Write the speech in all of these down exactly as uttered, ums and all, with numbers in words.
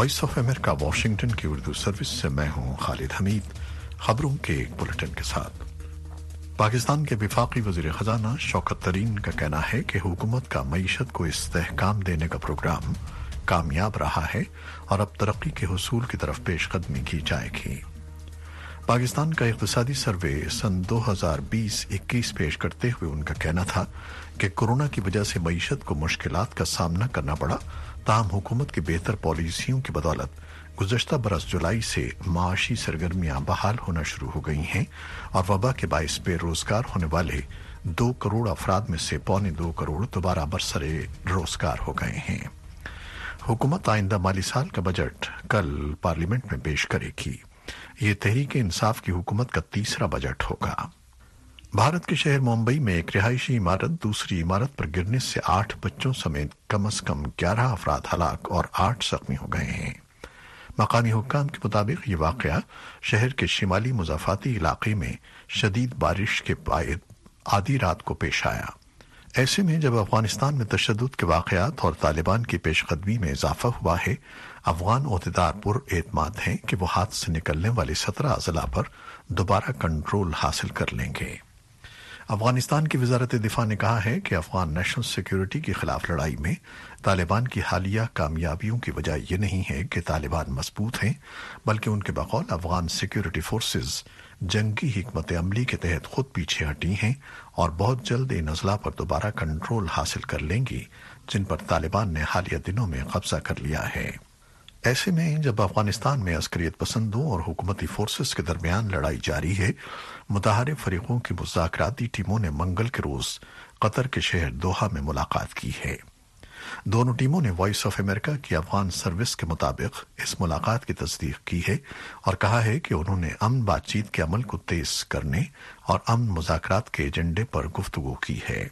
Voice of America Washington की Urdu service से मैं हूं खालिद हमीद। खबरों के एक बुलेटिन के साथ। पाकिस्तान के वफाकी वजीर खजाना शौकत तरीन का कहना है कि हुकूमत का मईशत को इस्तेहकाम देने का प्रोग्राम कामयाब रहा है और अब तरक्की के हुसूल की तरफ पेशकदमी की जाएगी। पाकिस्तान का इक़्तिसादी सर्वे सन दो हज़ार बीस इक्कीस पेश करते हुए उनका कहना था कि कोरोना की वजह से मईशत को मुश्किलात का सामना करना पड़ा, ताहम हुकूमत की बेहतर पॉलिसियों की बदौलत गुज़श्ता बरस जुलाई से माशी सरगर्मियां बहाल होना शुरू हो गई हैं और वबा के बाइस बेरोजगार होने वाले दो करोड़ अफराद में से पौने दो करोड़ दोबारा बरसरे रोजगार हो गए हैं। हुकूमत आइंदा माली साल का बजट कल पार्लियामेंट में पेश करेगी। ये तहरीक इंसाफ की हुकूमत का तीसरा बजट होगा। भारत के शहर मुंबई में एक रिहायशी इमारत दूसरी इमारत पर गिरने से आठ बच्चों समेत कम अज कम ग्यारह अफराद हलाक और आठ जख्मी हो गए हैं। मकामी हुक्काम के मुताबिक ये वाकया शहर के शिमाली मुजाफाती इलाके में शदीद बारिश के बाद आधी रात को पेश आया। ऐसे में जब अफगानिस्तान में तशद्दुद के वाकयात और तालिबान की पेशकदमी में इजाफा हुआ है, अफगान ओहदेदार पुर एतमाद हैं कि वो हाथ से निकलने वाले सत्रह अजला पर दोबारा कंट्रोल हासिल कर लेंगे। अफगानिस्तान की वजारत दिफा ने कहा है कि अफगान नेशनल सिक्योरिटी के खिलाफ लड़ाई में तालिबान की हालिया कामयाबियों की वजह यह नहीं है कि तालिबान मजबूत हैं, बल्कि उनके बकौल अफगान सिक्योरिटी फोर्सेस जंगी हिकमत अमली के तहत खुद पीछे हटी हैं और बहुत जल्द इन अजला पर दोबारा कंट्रोल हासिल कर लेंगी जिन पर तालिबान ने हालिया दिनों में कब्जा कर लिया है। ऐसे में जब अफगानिस्तान में अस्करियत पसंदों और हुकूमती फोर्सेस के दरमियान लड़ाई जारी है, मुताहरिफ फरीकों की मुज़ाकराती टीमों ने मंगल के रोज कतर के शहर दोहा में मुलाकात की है। दोनों टीमों ने वॉइस ऑफ अमेरिका की अफगान सर्विस के मुताबिक इस मुलाकात की तस्दीक की है और कहा है कि उन्होंने अमन बातचीत के अमल को तेज करने और अमन मुज़ाकरात के एजेंडे पर गुफ्तगू की है।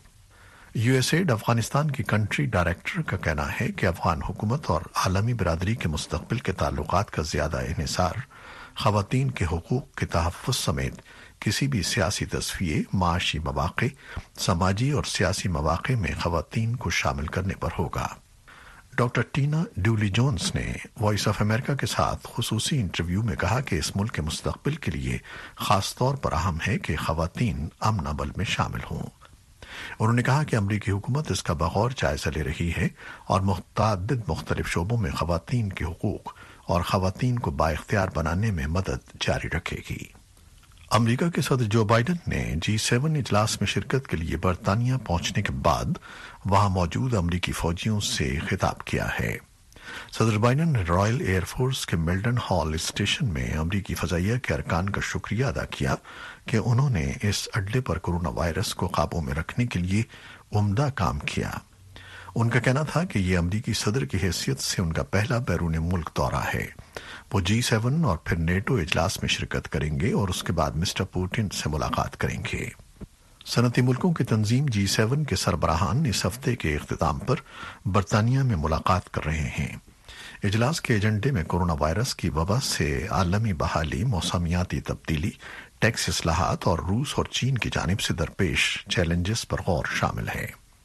यूएसएड अफगानिस्तान की कंट्री डायरेक्टर का कहना है कि अफगान हुकूमत और आलमी बरादरी के मुस्तकबिल के ताल्लुकात का ज्यादा इन्हिसार खवातीन के हुकूक के तहफ़्फ़ुज़ समेत किसी भी सियासी तस्फिये, माशी मवाक़े, समाजी और सियासी मवाक़े में खवातीन को शामिल करने पर होगा। डॉक्टर टीना ड्यूली जोन्स ने वॉइस ऑफ अमेरिका के साथ खुसूसी इंटरव्यू में कहा कि इस मुल्क के मुस्तकबिल के लिए खास तौर पर अहम है कि खवातीन अमन अमल में शामिल हों। उन्होंने कहा कि अमरीकी हुकूमत इसका बगौर जायजा ले रही है और मुख्तादिद मुख्तलिफ शोबों में खवातीन के हुकूक और खवातीन को बाइख्तियार बनाने में मदद जारी रखेगी। अमरीका के सदर जो बाइडन ने जी सेवन इजलास में शिरकत के लिए बरतानिया पहुंचने के बाद वहां मौजूद अमरीकी फौजियों से खिताब किया है। सदर बाइडन ने रॉयल एयरफोर्स के मिल्टन हॉल स्टेशन में अमरीकी फजाइया के अरकान का शुक्रिया अदा किया कि उन्होंने इस अड्डे पर कोरोना वायरस को काबू में रखने के लिए उम्दा काम किया। उनका कहना था कि ये अमरीकी सदर की हैसियत से उनका पहला बैरून मुल्क दौरा है। वो जी सेवन और फिर नेटो इजलास में शिरकत करेंगे और उसके बाद मिस्टर पुतिन से मुलाकात करेंगे। सनती मुल्कों की तंजीम जी सेवन के सरबराहान इस हफ्ते के इख्तिताम पर बरतानिया में मुलाकात कर रहे हैं। इजलास के एजेंडे में कोरोना वायरस की वबा से आलमी बहाली, मौसमियाती तब्दीली, टैक्स इस्लाहात और रूस और चीन की जानिब से दरपेश चैलेंजेस पर गौर शामिल है।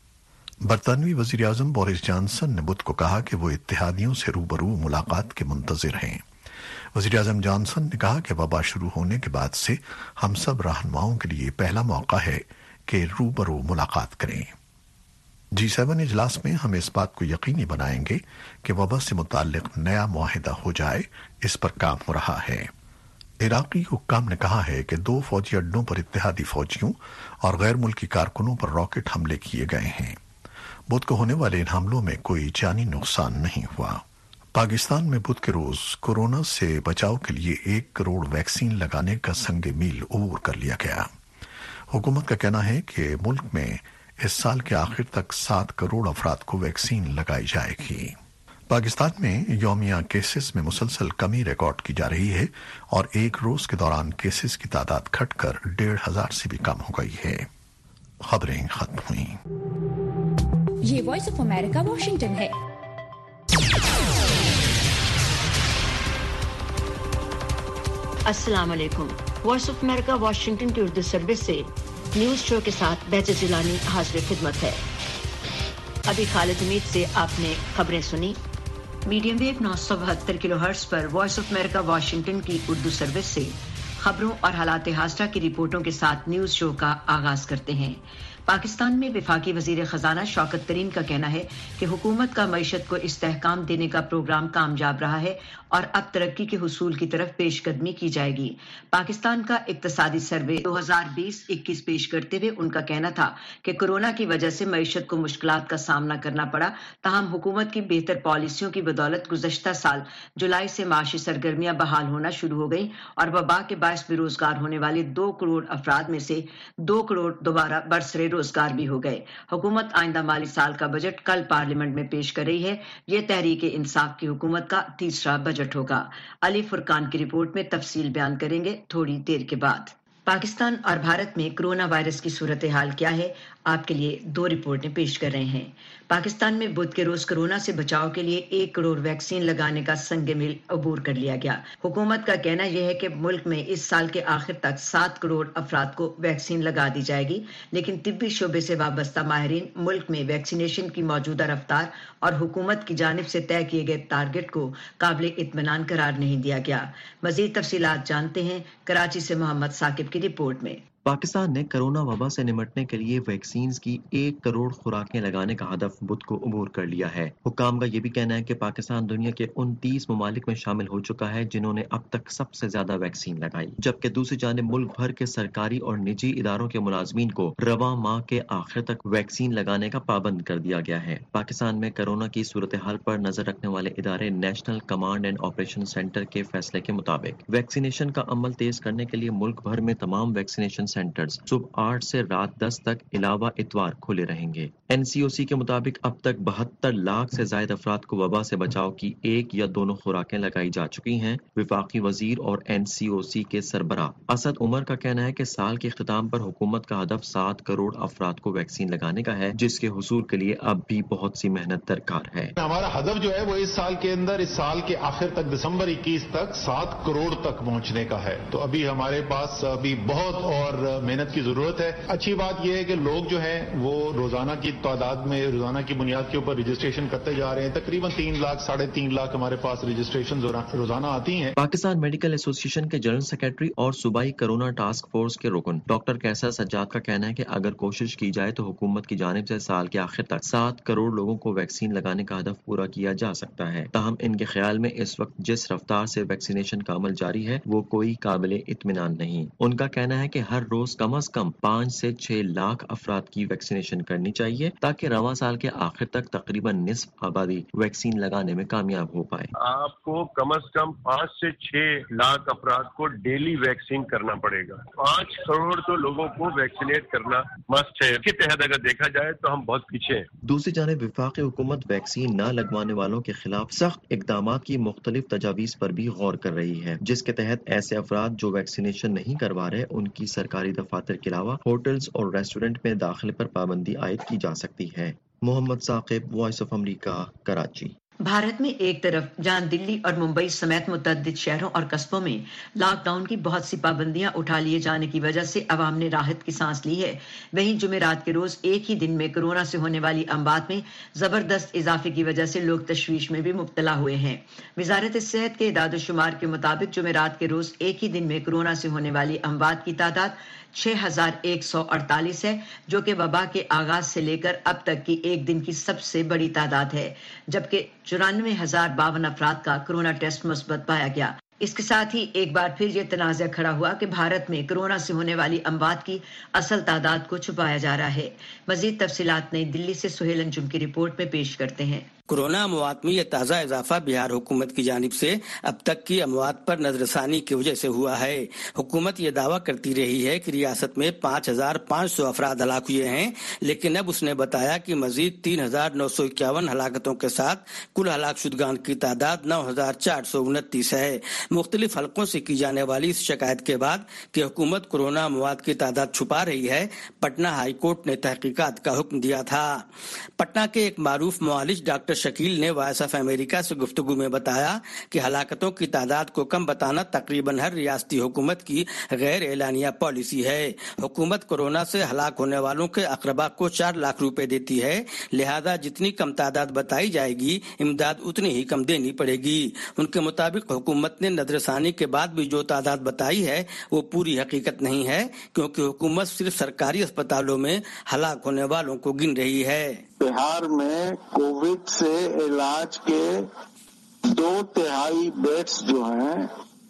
बरतानवी वजीर आजम बोरिस जॉनसन ने बुध को कहा कि वो इत्तेहादियों से रूबरू मुलाकात के मुंतजिर हैं। वजीर आजम जॉनसन ने कहा कि वबा शुरू होने के बाद से हम सब रहनुमाओं के लिए पहला मौका है कि रूबरू मुलाकात करें। जी सेवन इजलास में हम इस बात को यकीनी बनाएंगे कि वबा से मुताल्लिक नया मुआहिदा हो जाए, इस पर काम हो रहा है। इराकी हुक्काम ने कहा है कि दो फौजी अड्डों पर इत्तेहादी फौजियों और गैर मुल्की कारकुनों पर रॉकेट हमले किए गए हैं। बुध को होने वाले इन हमलों में कोई जानी नुकसान नहीं हुआ। पाकिस्तान में बुध के रोज कोरोना से बचाव के लिए एक करोड़ वैक्सीन लगाने का संग मील अबूर कर लिया गया। हुकूमत का कहना है कि मुल्क में इस साल के आखिर तक सात करोड़ अफराद को वैक्सीन लगाई जाएगी। पाकिस्तान में यौमिया केसेस में मुसलसल कमी रिकॉर्ड की जा रही है और एक रोज के दौरान केसेस की तादाद घटकर डेढ़ हजार से भी कम हो गई है। खबरें खत्म हुई। ये वॉइस ऑफ अमेरिका वाशिंगटन है। अस्सलाम वालेकुम। वॉइस ऑफ अमेरिका वाशिंगटन की उर्दू सर्विस से न्यूज शो के साथ बैज जिलानी हाजिर खिदमत है। अभी खालिद हमीद से आपने खबरें सुनी। मीडियम वेव नौ सौ बहत्तर किलो हर्ट्ज पर वॉइस ऑफ अमेरिका वाशिंगटन की उर्दू सर्विस से खबरों और हालात हादसा की रिपोर्टों के साथ न्यूज शो का आगाज करते हैं। पाकिस्तान में वफाकी वजीर खजाना शौकत तरीन का कहना है कि हुकूमत का मईशत को इस्तेहकाम देने का प्रोग्राम कामयाब रहा है और अब तरक्की के हुसूल की तरफ पेशकदमी की जाएगी। पाकिस्तान का इक्तसादी सर्वे दो हज़ार बीस इक्कीस पेश करते हुए उनका कहना था कि कोरोना की वजह से मईशत को मुश्किलात का सामना करना पड़ा, ताहम हुकूमत की बेहतर पॉलिसियों की बदौलत गुज़श्ता साल जुलाई से माशी सरगर्मियां बहाल होना शुरू हो गई और वबा के बायस बेरोजगार होने वाले दो करोड़ अफराद में से दो करोड़ दोबारा बरसरे रोजगार भी हो गए। हुकूमत आइंदा माली साल का बजट कल पार्लियामेंट में पेश कर रही है। ये तहरीक इंसाफ की हुकूमत का तीसरा बजट होगा। अली फुरकान की रिपोर्ट में तफसील बयान करेंगे थोड़ी देर के बाद। पाकिस्तान और भारत में कोरोना वायरस की सूरत हाल क्या है, आपके लिए दो रिपोर्टें पेश कर रहे हैं। पाकिस्तान में बुध के रोज कोरोना से बचाव के लिए एक करोड़ वैक्सीन लगाने का संग मिल अबूर कर लिया गया। हुकूमत का कहना यह है कि मुल्क में इस साल के आखिर तक सात करोड़ अफराद को वैक्सीन लगा दी जाएगी, लेकिन तिब्बी शोबे से वाबस्ता माहिरीन मुल्क में वैक्सीनेशन की मौजूदा रफ्तार और हुकूमत की जानिब से तय किए गए टारगेट को काबिल इत्मीनान करार नहीं दिया गया। मजीद तफसीलात जानते हैं कराची से मोहम्मद साकिब की रिपोर्ट में। पाकिस्तान ने कोरोना वबा से निमटने के लिए वैक्सीन की एक करोड़ खुराकें लगाने का हदफ बुध को अबूर कर लिया है। हुक्काम का ये भी कहना है कि पाकिस्तान दुनिया के उनतीस ममालिक में शामिल हो चुका है जिन्होंने अब तक सबसे ज्यादा वैक्सीन लगाई, जबकि दूसरी जानिब मुल्क भर के सरकारी और निजी इदारों के मुलाजमीन को रवा माह के आखिर तक वैक्सीन लगाने का पाबंद कर दिया गया है। पाकिस्तान में कोरोना की सूरत हाल पर नजर रखने वाले इदारे national command and operation centre के फैसले के मुताबिक वैक्सीनेशन का अमल तेज करने के लिए मुल्क भर में तमाम वैक्सीनेशन सेंटर्स सुबह आठ से रात दस तक अलावा इतवार खुले रहेंगे। एन सी ओ सी के मुताबिक अब तक बहत्तर लाख से ज्यादा अफराद को वबा से बचाव की एक या दोनों खुराकें लगाई जा चुकी हैं। वफाकी वजीर और एन सी ओ सी के सरबरा असद उमर का कहना है कि साल के इख्तिताम पर हुकूमत का हदफ सात करोड़ अफराद को वैक्सीन लगाने का है, जिसके हुसूल के लिए अब भी बहुत सी मेहनत दरकार है। हमारा हदफ जो है वो इस साल के अंदर इस साल के आखिर तक दिसंबर इक्कीस तक सात करोड़ तक पहुंचने का है। तो अभी हमारे पास अभी बहुत और मेहनत की जरूरत है। अच्छी बात यह है कि लोग जो हैं वो रोजाना की तादाद में रोजाना की बुनियाद के ऊपर रजिस्ट्रेशन करते जा रहे हैं। तकरीबन तीन लाख साढ़े तीन लाख हमारे पास रजिस्ट्रेशन रोजाना आती हैं। पाकिस्तान मेडिकल एसोसिएशन के जनरल सेक्रेटरी और सूबाई कोरोना टास्क फोर्स के रुकन डॉक्टर कैसर सज्जाद का कहना है कि अगर कोशिश की जाए तो हुकूमत की जानिब से साल के आखिर तक सात करोड़ लोगों को वैक्सीन लगाने का हदफ पूरा किया जा सकता है। ताहम इनके ख्याल में इस वक्त जिस रफ्तार से वैक्सीनेशन का अमल जारी है वो कोई काबिल इत्मीनान नहीं। उनका कहना है कि हर रोज कम अज कम पाँच से छह लाख अफराद की वैक्सीनेशन करनी चाहिए ताकि रवां साल के आखिर तक तकरीबन निस्फ आबादी वैक्सीन लगाने में कामयाब हो पाए। आपको कम अज कम पाँच से छह लाख अफराद को डेली वैक्सीन करना पड़ेगा। पाँच करोड़ तो लोगों को वैक्सीनेट करना मस्ट है। इसके तहत अगर देखा जाए तो हम बहुत पीछे हैं। दूसरी जानिब वफाकी हुकूमत वैक्सीन न लगवाने वालों के खिलाफ सख्त इकदाम की मुख्तलिफ तजावीज पर भी गौर कर रही है, जिसके तहत ऐसे अफराद जो वैक्सीनेशन नहीं करवा रहे उनकी सरकारी दफातर के अलावा होटल्स और रेस्टोरेंट में दाखिले पर पाबंदी आयद की जा सकती है। Mohammad Saqib, voice of America, Karachi. Bharat में एक तरफ जहां दिल्ली और मुंबई समेत मुतअद्दिद शहरों और कस्बों में लॉकडाउन की बहुत सी पाबंदियां उठा लिए जाने की वजह से अवाम ने राहत की सांस ली है, वहीं जुमेरात के रोज एक ही दिन में कोरोना से होने वाली अमवात में जबरदस्त इजाफे की वजह से लोग तशवीश में भी मुब्तला हुए हैं। वजारत सेहत के इदाद शुमार के मुताबिक जुमेरात के रोज एक ही दिन में कोरोना से होने वाली अमवात की तादाद छह हजार एक सौ अड़तालीस है, जो कि वबा के आगाज से लेकर अब तक की एक दिन की सबसे बड़ी तादाद है, जबकि चौरानवे हजार बावन अफराद का कोरोना टेस्ट मुस्बत पाया गया। इसके साथ ही एक बार फिर यह तनाज़ा खड़ा हुआ कि भारत में कोरोना से होने वाली अमवात की असल तादाद को छुपाया जा रहा है। मजीद तफसीलात नई दिल्ली से सुहेल अंजुम की रिपोर्ट में पेश करते हैं। कोरोना अमवात में यह ताज़ा इजाफा बिहार हुकूमत की जानिब से अब तक की अमवात पर नजरसानी की वजह से हुआ है। हुकूमत ये दावा करती रही है कि रियासत में पाँच हजार पाँच सौ अफराद हलाक हुए हैं, लेकिन अब उसने बताया कि मजीद तीन हजार नौ सौ इक्यावन हलाकतों के साथ कुल हलाक शुदगान की तादाद नौ हजार चार सौ उनतीस है। मुख्तलिफ हलकों से की जाने वाली इस शिकायत के बाद कि हुकूमत कोरोना अमवात की तादाद छुपा रही है, पटना हाई कोर्ट ने तहकीकात का हुक्म दिया था। पटना के एक मारूफ मुआलिज डॉक्टर शकील ने वॉइस ऑफ अमेरिका से गुफ्तगू में बताया कि हलाकतों की तादाद को कम बताना तकरीबन हर रियासती हुकूमत की गैर एलानिया पॉलिसी है। हुकूमत कोरोना से हलाक होने वालों के अकरबा को चार लाख रुपए देती है, लिहाजा जितनी कम तादाद बताई जाएगी इमदाद उतनी ही कम देनी पड़ेगी। उनके मुताबिक हुकूमत ने नजरसानी के बाद भी जो तादाद बताई है वो पूरी हकीकत नहीं है, क्योंकि हुकूमत सिर्फ सरकारी अस्पतालों में हलाक होने वालों को गिन रही है। बिहार में कोविड से इलाज के दो तिहाई बेड्स जो हैं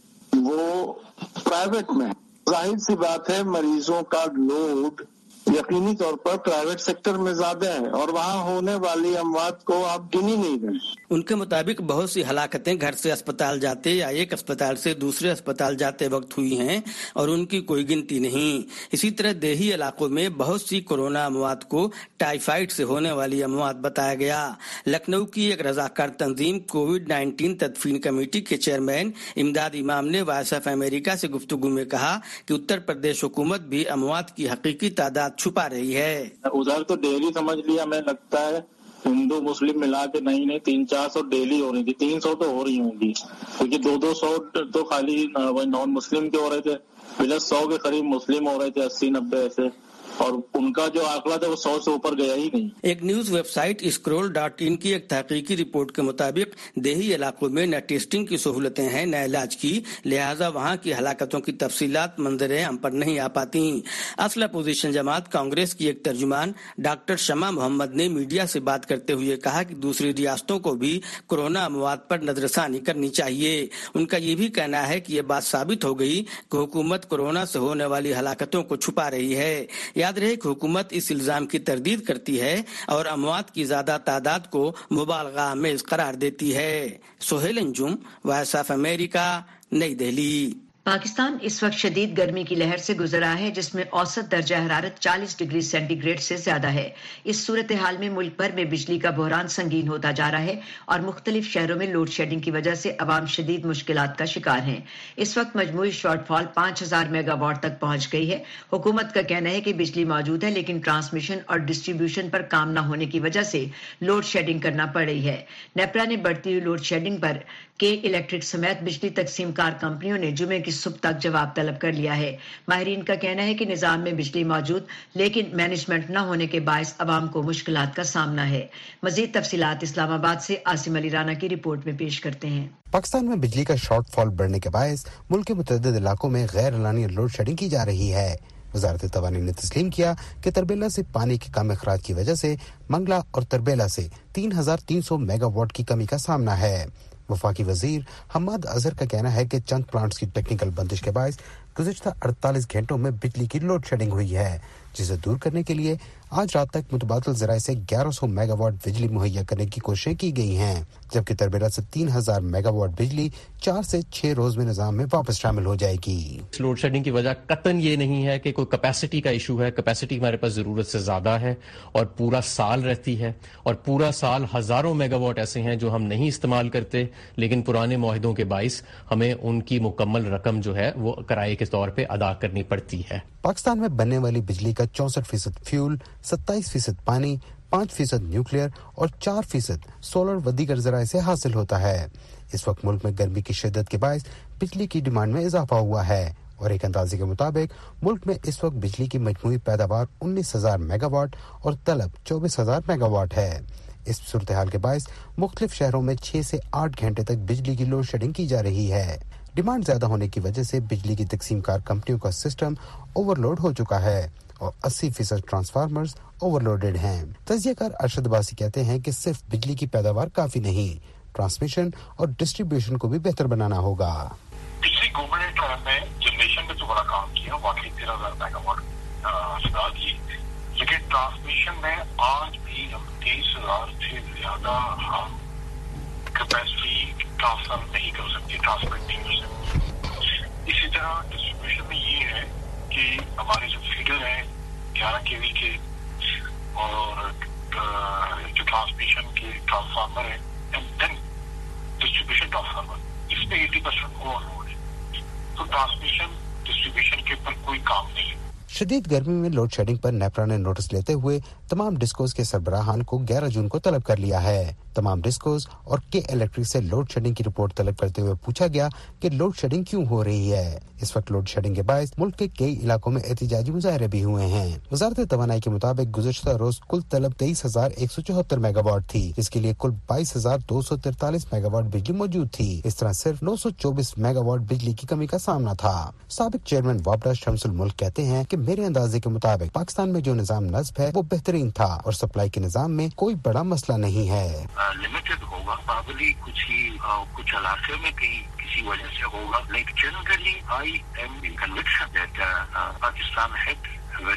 वो प्राइवेट में है। जाहिर सी बात है मरीजों का लोड यकीनी तौर पर प्राइवेट सेक्टर में ज्यादा है और वहाँ होने वाली अमवात को आप गिन ही नहीं रहे। उनके मुताबिक बहुत सी हलाकतें घर से अस्पताल जाते या एक अस्पताल से दूसरे अस्पताल जाते वक्त हुई हैं और उनकी कोई गिनती नहीं। इसी तरह देही इलाकों में बहुत सी कोरोना अमवात को टाइफाइड से होने वाली अमवात बताया गया। लखनऊ की एक रजाकार तंजीम कोविड नाइन्टीन तदफीन कमेटी के चेयरमैन इमदाद इमाम ने वॉइस ऑफ अमेरिका से गुफ्तगू में कहा कि उत्तर प्रदेश हुकूमत भी अमवात की हकीकी तादाद छुपा रही है। उधर तो डेली समझ लिया, हमें लगता है हिंदू मुस्लिम मिला के नहीं नहीं तीन चार सौ डेली हो रही थी, तीन सौ तो हो रही होंगी, क्योंकि दो दो सौ तो खाली नॉन मुस्लिम के हो रहे थे, प्लस सौ के करीब मुस्लिम हो रहे थे, अस्सी नब्बे ऐसे, और उनका जो आंकड़ा था वो सौ से ऊपर गया ही नहीं। एक news website scroll dot in की एक तहकीकी रिपोर्ट के मुताबिक देही इलाकों में न टेस्टिंग की सहूलतें हैं न इलाज की, लिहाजा वहां की हलाकतों की तफसीलात मंजरे हम पर नहीं आ पाती। असल अपोजिशन जमात कांग्रेस की एक तर्जुमान डॉक्टर शमा मोहम्मद ने मीडिया से बात करते हुए कहा कि दूसरी रियासतों को भी कोरोना अमवात पर नजरसानी करनी चाहिए। उनका ये भी कहना है कि ये बात साबित हो गई कि हुकूमत कोरोना से होने वाली हलाकतों को छुपा रही है। याद रहे कि हुकूमत इस इल्जाम की तरदीद करती है और अमवात की ज्यादा तादाद को मुबालगा आमेज करार देती है। Sohail Anjum, voice of America, New Delhi. Pakistan इस वक्त शदीद गर्मी की लहर से गुजर रहा है, जिसमें औसत दर्जा हरारत चालीस डिग्री सेंटीग्रेड से ज्यादा है। इस सूरत हाल में मुल्क भर में बिजली का बहरान संगीन होता जा रहा है और मुख्तलिफ शहरों में लोड शेडिंग की वजह से अवाम शदीद मुश्किलात का शिकार हैं। इस वक्त मजमूई शॉर्टफॉल पाँच हजार मेगावाट तक पहुंच गई है। हुकूमत का कहना है कि बिजली मौजूद है, लेकिन ट्रांसमिशन और डिस्ट्रीब्यूशन पर काम न होने की वजह से लोड शेडिंग करना पड़ रही है। नेपरा ने बढ़ती हुई लोड शेडिंग पर के इलेक्ट्रिक समेत बिजली तकसीम कार कंपनियों ने जुमे की सुबह तक जवाब तलब कर लिया है। माहिरीन का कहना है कि निजाम में बिजली मौजूद, लेकिन मैनेजमेंट न होने के बायस अवाम को मुश्किलात का सामना है। मजीद तफसीलात इस्लामाबाद से आसिम अली राना की रिपोर्ट में पेश करते हैं। पाकिस्तान में बिजली का शॉर्टफॉल बढ़ने के बायस मुल्क के मुतअद्दिद इलाकों में गैर एलानी लोड शेडिंग की जा रही है। वजारत तवानी ने तस्लीम किया कि तरबेला से पानी के कम अखराज की वजह से मंगला और तरबेला से तीन हजार तीन सौ मेगावाट की कमी का सामना है। वफाकी वजीर हम्माद अजहर का कहना है कि चंद प्लांट्स की टेक्निकल बंदिश के बायस गुज़िश्ता अड़तालीस घंटों में बिजली की लोड शेडिंग हुई है, जिसे दूर करने के लिए आज रात तक मुतबादल ज़राए से ग्यारह सौ मेगावाट बिजली मुहैया करने की कोशिशें की गई हैं, जबकि तरबेला से तीन हजार मेगावाट बिजली चार से छह रोज में निजाम में वापस शामिल हो जाएगी। लोड शेडिंग की वजह कतन ये नहीं है कि कोई कैपेसिटी का इशू है। कैपेसिटी हमारे पास जरूरत से ज्यादा है और पूरा साल रहती है, और पूरा साल हजारों मेगावाट ऐसे हैं जो हम नहीं इस्तेमाल करते, लेकिन पुराने मुआहदों के बाइस हमें उनकी मुकम्मल रकम जो है वो किराए के तौर पे अदा करनी पड़ती है। पाकिस्तान में बनने वाली बिजली का चौसठ फीसद फ्यूल, सत्ताईस फीसद पानी, पाँच फीसद न्यूक्लियर और चार फीसद सोलर व दीगर जराए से हासिल होता है। इस वक्त मुल्क में गर्मी की शिद्दत के बायस बिजली की डिमांड में इजाफा हुआ है और एक अंदाजे के मुताबिक मुल्क में इस वक्त बिजली की मजमूई पैदावार उन्नीस हजार मेगावाट और तलब चौबीस हजार मेगावाट है। इस सूरत हाल के बायस मुख्तलिफ शहरों में छह से आठ घंटे तक बिजली की लोड शेडिंग की जा रही है। डिमांड ज्यादा होने की वजह से बिजली की तकसीम कार कंपनियों का सिस्टम ओवरलोड हो चुका है और अस्सी फीसद ट्रांसफार्मर्स ओवरलोडेड हैं। तजियाकार अरशद अब्बासी कहते हैं कि सिर्फ बिजली की पैदावार काफी नहीं, ट्रांसमिशन और डिस्ट्रीब्यूशन को भी बेहतर बनाना होगा। पिछली गवर्नमेंट ने जनरेशन में तो बड़ा काम किया, वाकई तेरह हजार मेगावाट लगा दी, लेकिन ट्रांसमिशन में आज भी हम तेईस हजार से ज्यादा हम कैपेसिटी ट्रांसफर नहीं कर सकते, ट्रांसमिट नहीं कर सकते। इसी तरह डिस्ट्रीब्यूशन में ये है कि हमारे जो फीडर है ग्यारह केवी के और जो ट्रांसमिशन के ट्रांसफार्मर है एंड देन डिस्ट्रीब्यूशन ट्रांसफार्मर, इसमें अस्सी परसेंट ओवरलोड है, तो ट्रांसमिशन डिस्ट्रीब्यूशन के ऊपर कोई काम नहीं है। शदीद गर्मी में लोड शेडिंग पर नेपरा ने नोटिस लेते हुए तमाम डिस्कोज के सरबराहान को ग्यारह जून को तलब कर लिया है। तमाम डिस्कोज और के इलेक्ट्रिक से लोड शेडिंग की रिपोर्ट तलब करते हुए पूछा गया कि लोड शेडिंग क्यों हो रही है। इस वक्त लोड शेडिंग के बायस मुल्क के कई इलाकों में एहतजाजी मुजाहरे भी हुए हैं। वजारत तवानाई के मुताबिक गुज़श्ता रोज कुल तलब तेईस हजार एक सौ चौहत्तर मेगावाट थी, जिसके लिए कुल बाईस हजार दो सौ तैतालीस मेगावाट बिजली मौजूद थी। इस तरह सिर्फ नौ सौ चौबीस मेगावाट बिजली की कमी का सामना था। साबिक चेयरमैन वापडा शमसुल मुल्क कहते हैं कि मेरे अंदाजे के मुताबिक पाकिस्तान में जो निजाम नस्ब है वो बेहतरीन था और सप्लाई के निजाम में कोई बड़ा मसला नहीं है। लिमिटेड होगा, प्रॉब्ली कुछ ही कुछ इलाके में कहीं किसी वजह से होगा, लेकिन generally I am in conviction that Pakistan had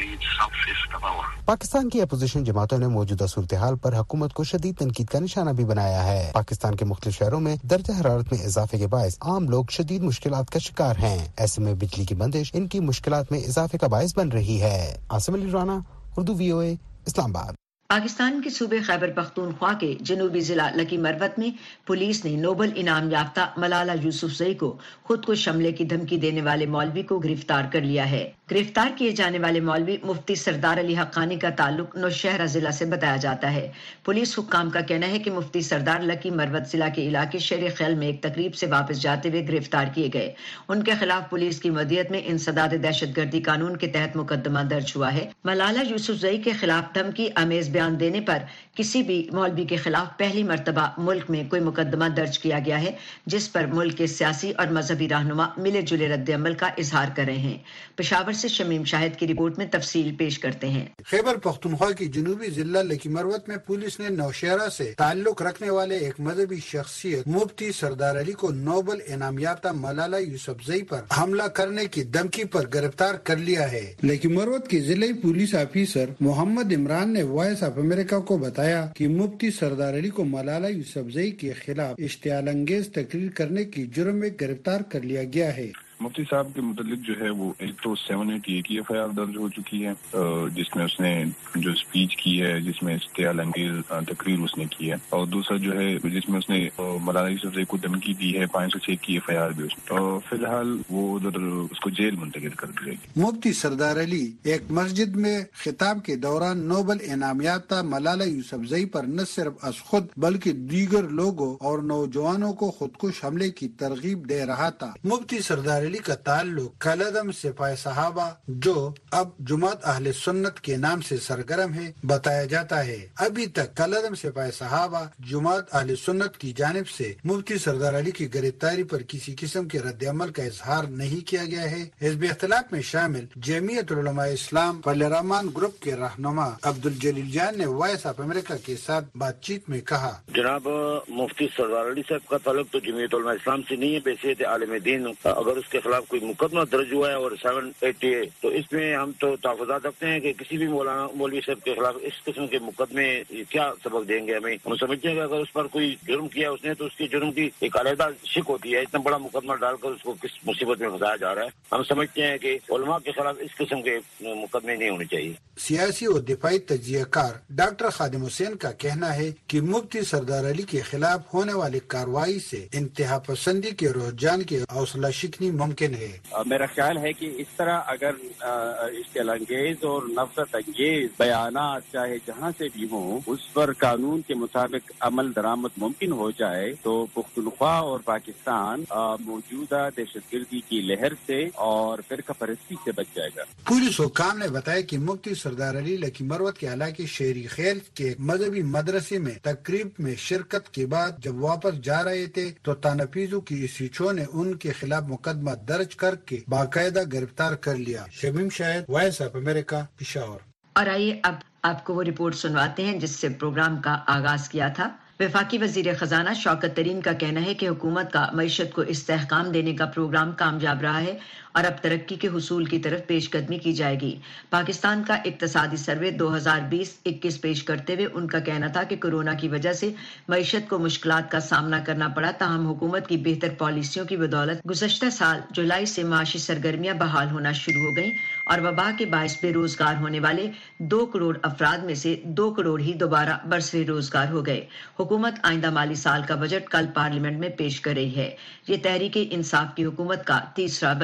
Pakistan की अपोजिशन जमातों ने मौजूदा सूरत हाल पर हुकूमत को शदीद तनकीद का निशाना भी बनाया है। पाकिस्तान के मुख्तलिफ शहरों में दर्जा हरारत में इजाफे के बायस आम लोग शदीद मुश्किलात का शिकार हैं। ऐसे में बिजली की बंदिश इनकी मुश्किलात में इजाफे का बायस बन रही है। Asim Ali Rana, Urdu V O A, Islamabad. Pakistan के सूबे खैबर पख्तूनख्वा के जनूबी जिला लकी मरवत में पुलिस ने नोबल इनाम याफ्ता मलाला यूसुफजई को खुद को हमले की धमकी देने वाले मौलवी को गिरफ्तार कर लिया है। गिरफ्तार किए जाने वाले मौलवी मुफ्ती सरदार अली हक्कानी का ताल्लुक नौशहरा जिला से बताया जाता है। पुलिस हुक्काम का कहना है कि मुफ्ती सरदार लकी मरवत जिला के इलाके शेर खेल में एक तकरीब से वापस जाते हुए गिरफ्तार किए गए। उनके खिलाफ पुलिस की मदीयत में इंसदाद दहशतगर्दी कानून के तहत मुकदमा दर्ज हुआ है। मलाला यूसुफजई के खिलाफ धमकी आमेज बयान देने पर किसी भी मौलवी के खिलाफ पहली मर्तबा मुल्क में कोई मुकदमा दर्ज किया गया है, जिस पर मुल्क के सियासी और मजहबी रहनुमा मिले जुले रद्द अमल का इजहार कर रहे हैं। पेशावर से शमीम शाहिद की रिपोर्ट में तफसील पेश करते हैं। खैबर पख्तूनख्वा की जनूबी जिला लकी मरवत में पुलिस ने नौशहरा से ताल्लुक रखने वाले एक मजहबी शख्सियत मुफ्ती सरदार अली को नोबल इनाम याफ्ता मलाला यूसुफजई पर हमला करने की धमकी पर गिरफ्तार कर लिया है। लकी मरवत के जिले पुलिस ऑफिसर मोहम्मद इमरान ने वॉइस ऑफ अमेरिका को बताया कि मुफ्ती सरदार अली को मलाला यूसुफजई के खिलाफ इश्तियाल अंगेज तकरीर करने की जुर्म में गिरफ्तार कर लिया गया है। मुफ्ती साहब के मुतालिक जो है वो एक तो सेवन एटी एक एफ आई आर दर्ज हो चुकी है, जिसमें उसने जो स्पीच की है, जिसमें इश्तियाल अंगेज तकरीर उसने की है, और दूसरा जो है जिसमें उसने मलाला यूसुफजई को धमकी दी है, पाँच सौ छह की एफ आई आर भी उसने, तो फिलहाल वो उधर उसको जेल मुंतकिल कर दी जाएगी। मुफ्ती सरदार अली एक मस्जिद में खिताब के दौरान नोबल इनाम याफ्ता मलाला यूसुफजई पर न सिर्फ अस खुद बल्कि दीगर लोगों और नौजवानों को खुदकुश हमले की तरगीब दे रहा था। मुफ्ती सरदार अली का ताल्लुक कलदम सिपाही साहबा जो अब जुमात अहले सुन्नत के नाम से सरगर्म है बताया जाता है। अभी तक कलदम सिपाही साहबा जुमात अहले सुन्नत की जानिब से मुफ्ती सरदार अली की गिरफ्तारी पर किसी किस्म के रद्द अमल का इजहार नहीं किया गया है। हिज़्ब इख्तिलाफ में शामिल जमीयत उलमा इस्लाम फजल रहमान ग्रुप के रहनुमा अब्दुल जलील जान ने वॉइस ऑफ अमेरिका के साथ बातचीत में कहा, जनाब मुफ्ती सरदार अली साहब का ताल्लुक तो जमीयत उलमा इस्लाम से नहीं है, बैसियत आलिम दीन। अगर उसके खिलाफ कोई मुकदमा दर्ज हुआ है और सेवन एटी है तो इसमें हम तो तहफ़्फ़ुज़ात रखते हैं कि किसी भी मौलाना मौलवी साहब के खिलाफ इस किस्म के मुकदमे क्या सबक देंगे हमें। हम समझते हैं कि अगर उस पर कोई जुर्म किया उसने तो उसके जुर्म की एक अलहदा शिक होती है। इतना बड़ा मुकदमा डालकर उसको किस मुसीबत में फंसाया जा रहा है। हम समझते हैं कि उलमा के खिलाफ इस किस्म के मुकदमे नहीं होने चाहिए। सियासी और दिफाई तजियाकार डॉक्टर खादिम हुसैन का कहना है कि मुफ्ती सरदार अली के खिलाफ होने वाली कार्रवाई से इंतहा पसंदी के रुझान की हौसला शिकनी मुमकिन है। मेरा ख्याल है कि इस तरह अगर इश्तियाल अंगेज और नफरत अंगेज बयानात चाहे जहाँ से भी हों उस पर कानून के मुताबिक अमल दरामद मुमकिन हो जाए तो पुख्तनख्वा और पाकिस्तान मौजूदा दहशतगर्दी की लहर से और फिरका परस्ती से बच जाएगा। पुलिस हुक्काम ने बताया कि मुफ्ती सरदार अली लकी मरवत के इलाके शेरी खेल के मजहबी मदरसे में तकरीब में शिरकत के बाद जब वापस जा रहे थे तो तानफीजों की इसीचों ने उनके खिलाफ मुकदमा दर्ज करके बाकायदा गिरफ्तार कर लिया। Shamim Shahid, voice of America, Peshawar. और आइए अब आपको वो रिपोर्ट सुनवाते हैं जिससे प्रोग्राम का आगाज किया था। वफाकी वजीर खजाना शौकत तरीन का कहना है कि हुकूमत का मईशत को इस्तेहकाम देने का प्रोग्राम कामयाब रहा है और अब तरक्की के हुसूल की तरफ पेशकदमी की जाएगी। पाकिस्तान का इक्तसादी सर्वे दो हज़ार बीस इक्कीस पेश करते हुए उनका कहना था कि कोरोना की वजह से मईशत को मुश्किलात का सामना करना पड़ा, ताहम हुकूमत की बेहतर पॉलिसियों की बदौलत गुज़श्ता साल जुलाई से माशी सरगर्मियां बहाल होना शुरू हो गईं और वबा के बायस बेरोजगार होने वाले दो करोड़ अफराद में से दो करोड़ ही दोबारा बरसरे रोजगार हो गए। हुकूमत आइंदा माली साल का बजट कल पार्लियामेंट में पेश कर रही है। ये तहरीक इंसाफ की हुकूमत का तीसरा बजट है।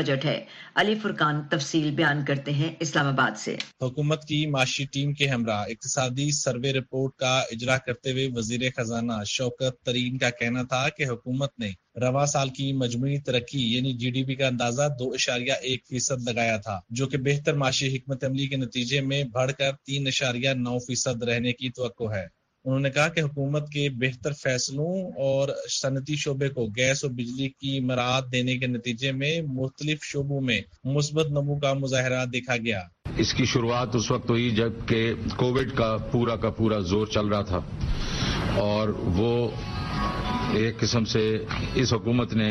علی فرقان تفصیل بیان کرتے ہیں اسلام آباد سے۔ حکومت کی معاشی ٹیم کے ہمراہ اقتصادی سروے رپورٹ کا اجرا کرتے ہوئے وزیر خزانہ شوکت طرین کا کہنا تھا کہ حکومت نے رواں سال کی مجموعی ترقی یعنی جی ڈی پی کا اندازہ دو اشاریہ ایک فیصد لگایا تھا، جو کہ بہتر معاشی حکمت عملی کے نتیجے میں بڑھ کر تین اشاریہ نو فیصد رہنے کی توقع ہے۔ انہوں نے کہا کہ حکومت کے بہتر فیصلوں اور صنعتی شعبے کو گیس اور بجلی کی مراعات دینے کے نتیجے میں مختلف شعبوں میں مثبت نمو کا مظاہرہ دیکھا گیا۔ اس کی شروعات اس وقت ہوئی جب کہ کووڈ کا پورا کا پورا زور چل رہا تھا، اور وہ ایک قسم سے اس حکومت نے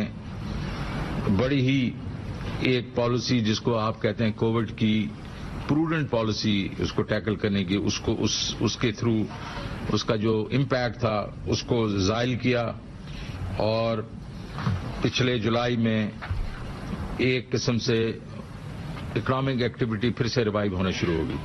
بڑی ہی ایک پالیسی جس کو آپ کہتے ہیں کووڈ کی پروڈنٹ پالیسی، اس کو ٹیکل کرنے کی، اس کو اس اس کے تھرو اس کا جو امپیکٹ تھا اس کو زائل کیا، اور پچھلے جولائی میں ایک قسم سے اکنامک ایکٹیویٹی پھر سے ریوائیو ہونا شروع ہوگی۔